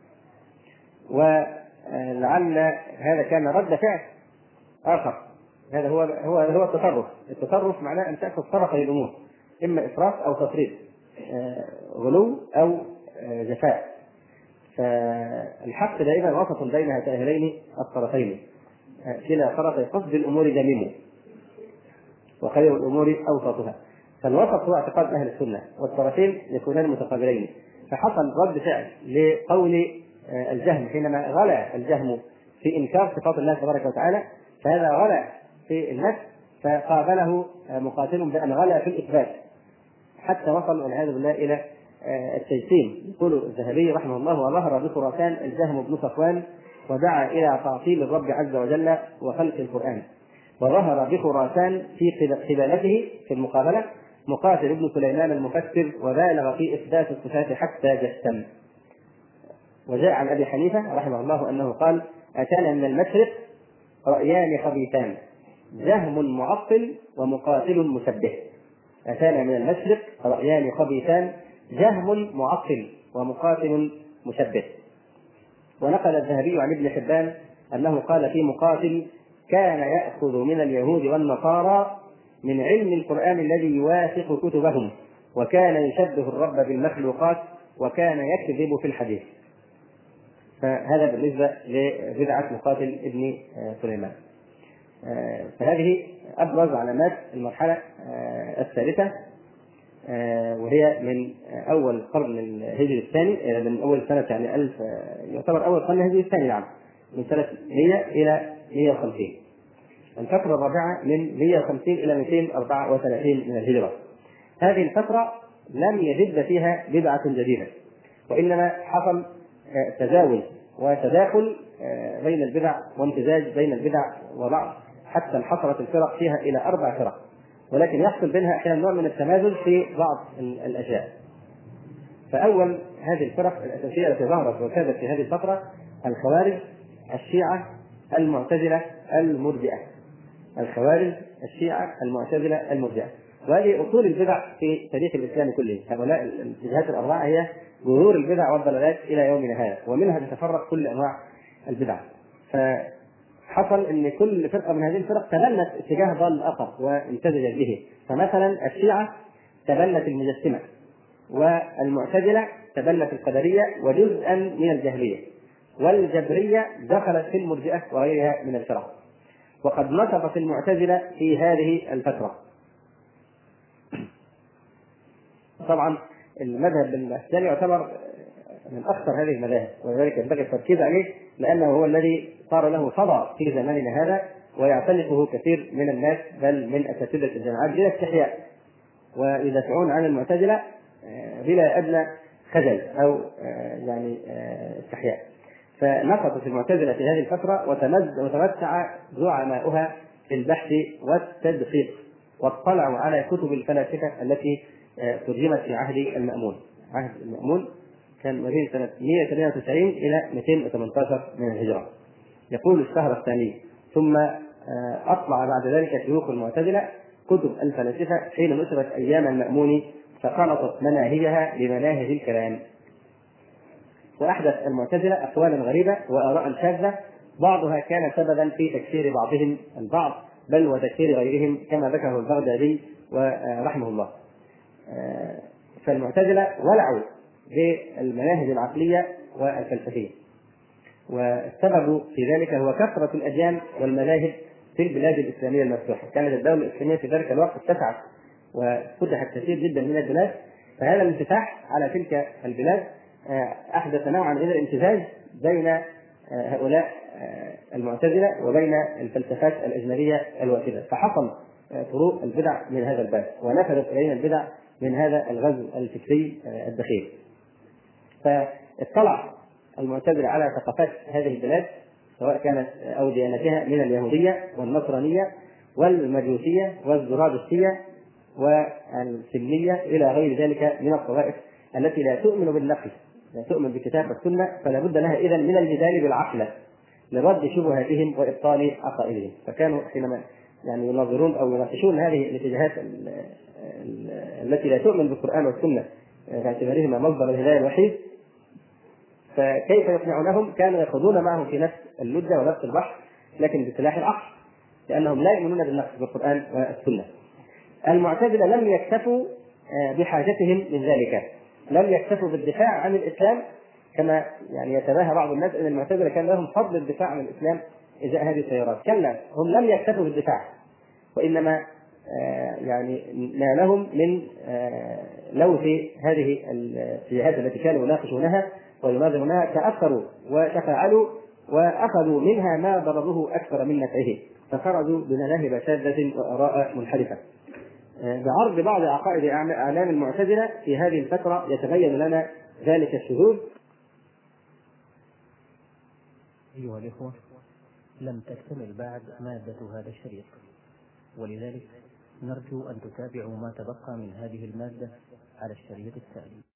ولعل هذا كان رد فعل آخر، هذا هو التصرف معناه أن تأخذ طرف الأمور، إما إسراف أو تفريط، غلو أو جفاء. فالحق دائما وسط بين هذين الطرفين، كلا طرف قصد الأمور ذميم وخير الأمور أوسطها. فالوسط هو اعتقاد أهل السنة، والطرفين يكونان متقابلين. فحصل رد فعل لقول الجهم حينما غلا الجهم في إنكار صفات الله تبارك وتعالى، فهذا غلا في النفس، فقابله مقاتل بأن غلا في الإثبات، حتى وصل والعياذ بالله إلى التجسيم. يقول الذهبي رحمه الله: وظهر بخراسان الجهم بن صفوان ودعا إلى تعطيل الرب عز وجل وخلق القرآن. وظهر بخراسان في قبالته في المقابلة مقاتل ابن سليمان المفسر، وبالغ في إثبات الصفات حتى جسم. وجاء عن أبي حنيفة رحمه الله أنه قال: أتانا من المشرق رأيان خبيثان، جهم معطل ومقاتل مشبه. أتانا من المشرق رأيان خبيثان، جهم معطل ومقاتل مشبه. ونقل الذهبي عن ابن حبان أنه قال في مقاتل: كان يأخذ من اليهود والنصارى من علم القرآن الذي يوافق كتبهم، وكان يشبه الرب بالمخلوقات، وكان يكذب في الحديث. فهذا بالنسبة لبدعة مقاتل ابن سليمان. فهذه أبرز علامات المرحلة الثالثة، وهي من أول القرن الهجري الثاني، من أول سنة يعني 1000، يعتبر أول القرن الهجري الثاني، نعم، من سنة 100 إلى 150. الفترة الرابعة من 150 إلى 234 من الهجرة. هذه الفترة لم يجد فيها بدعة جديدة، وإنما حصل تزاوج وتداخل بين البدع وامتزاج بين البدع وبعض، حتى انحصرت الفرق فيها إلى 4 فرق، ولكن يحصل بينها أحيانا نوع من التمازج في بعض الأشياء. فأول هذه الفرق الأساسية التي ظهرت وكادت في هذه الفترة الخوارج، الشيعة، المعتزلة، المرجئة. الخوارج، الشيعة، المعتزلة، المرجئة. وهذه أصول البدع في تاريخ الإسلام كله. هؤلاء الجهات الأربعة هي ظهور البدع والضلالات إلى يومنا هذا، ومنها تتفرق كل أنواع البدع. فحصل أن كل فرقة من هذه الفرق تبنت اتجاه ضال آخر وامتزجت به. فمثلا الشيعة تبنت المجسمة، والمعتزلة تبنت القدرية وجزءا من الجهمية، والجبرية دخلت في المرجئة وغيرها من الفرق. وقد نشطت المعتزلة في هذه الفترة. طبعا المذهب الثاني يعتبر من أخطر هذه المذاهب، ولذلك ينبغي التركيز عليه، لأنه هو الذي صار له صدى في زماننا هذا، ويعتنقه كثير من الناس بل من أساتذة الجامعات بلا استحياء، ويدافعون عن المعتزلة بلا أدنى خجل أو يعني استحياء. فنشطت المعتزلة في هذه الفترة وتمتع زعماؤها في البحث والتدقيق، واطلعوا على كتب الفلاسفة التي ترجمت في عهد المأمون. عهد المأمون كان ما بين سنة 198 إلى 218 من الهجرة. يقول الشهر الثاني: ثم أطلع بعد ذلك شيوخ المعتزلة كتب الفلاسفة حين نشرت أيام المأمون، فخلطت مناهجها بمناهج الكلام. وأحدث المعتزلة أقوالا غريبة وآراء شاذة، بعضها كان سببا في تكفير بعضهم البعض بل وتكفير غيرهم، كما ذكره البغدادي ورحمه الله. فالمعتزلة ولعوا بالمناهج العقلية والفلسفية، والسبب في ذلك هو كثرة الأديان والمذاهب في البلاد الإسلامية المفتوحة. كانت الدولة الإسلامية في ذلك الوقت اتسعت وفتحت كثير جدا من البلاد، فهذا الانفتاح على تلك البلاد أحدث نوعا من الامتزاج بين هؤلاء المعتزلة وبين الفلسفات الأجنبية الوافدة، فحصل فروق البدع من هذا الباب، ونفذت إلينا البدع من هذا الغزو الفكري الدخيل. فاطلع المعتزلة على ثقافات هذه البلاد سواء كانت أو ديانتها من اليهودية والنصرانية والمجوسية والزرادشتية والسنية إلى غير ذلك من الطوائف التي لا تؤمن بالنقل، لا تؤمن بكتاب السنة، فلا بد لها إذن من الجدال بالعقل لرد شبهاتهم وإبطال عقائدهم. فكانوا حينما يعني يناظرون أو يناقشون هذه الاتجاهات التي لا تؤمن بالقرآن والسنة باعتبارهما مصدر الهداية الوحيد، فكيف يقنعونهم؟ كانوا يخوضون معهم في نفس اللجة ونفس البحر، لكن بسلاح العقل، لأنهم لا يؤمنون بالنقل بالقرآن والسنة. المعتزلة لم يكتفوا بحاجتهم من ذلك، لم يكتفوا بالدفاع عن الإسلام كما يعني يتباهى بعض الناس أن المعتزلة كان لهم فضل الدفاع عن الإسلام إزاء هذه التيارات. كلا، هم لم يكتفوا بالدفاع، وإنما يعني نالهم من لوث هذه الاتجاهات التي كانوا يناقشونها ويناظرونها، تأثروا وتفاعلوا وأخذوا منها ما ضربه أكثر من نفعه، فخرجوا بمذاهب شاذة وآراء منحرفة. بعرض بعض عقائد أعلام المعتزلة في هذه الفترة يتبين لنا ذلك الشذوذ. أيها الإخوة، لم تكتمل بعد مادة هذا الشريط، ولذلك نرجو أن تتابعوا ما تبقى من هذه المادة على الشريط التالي.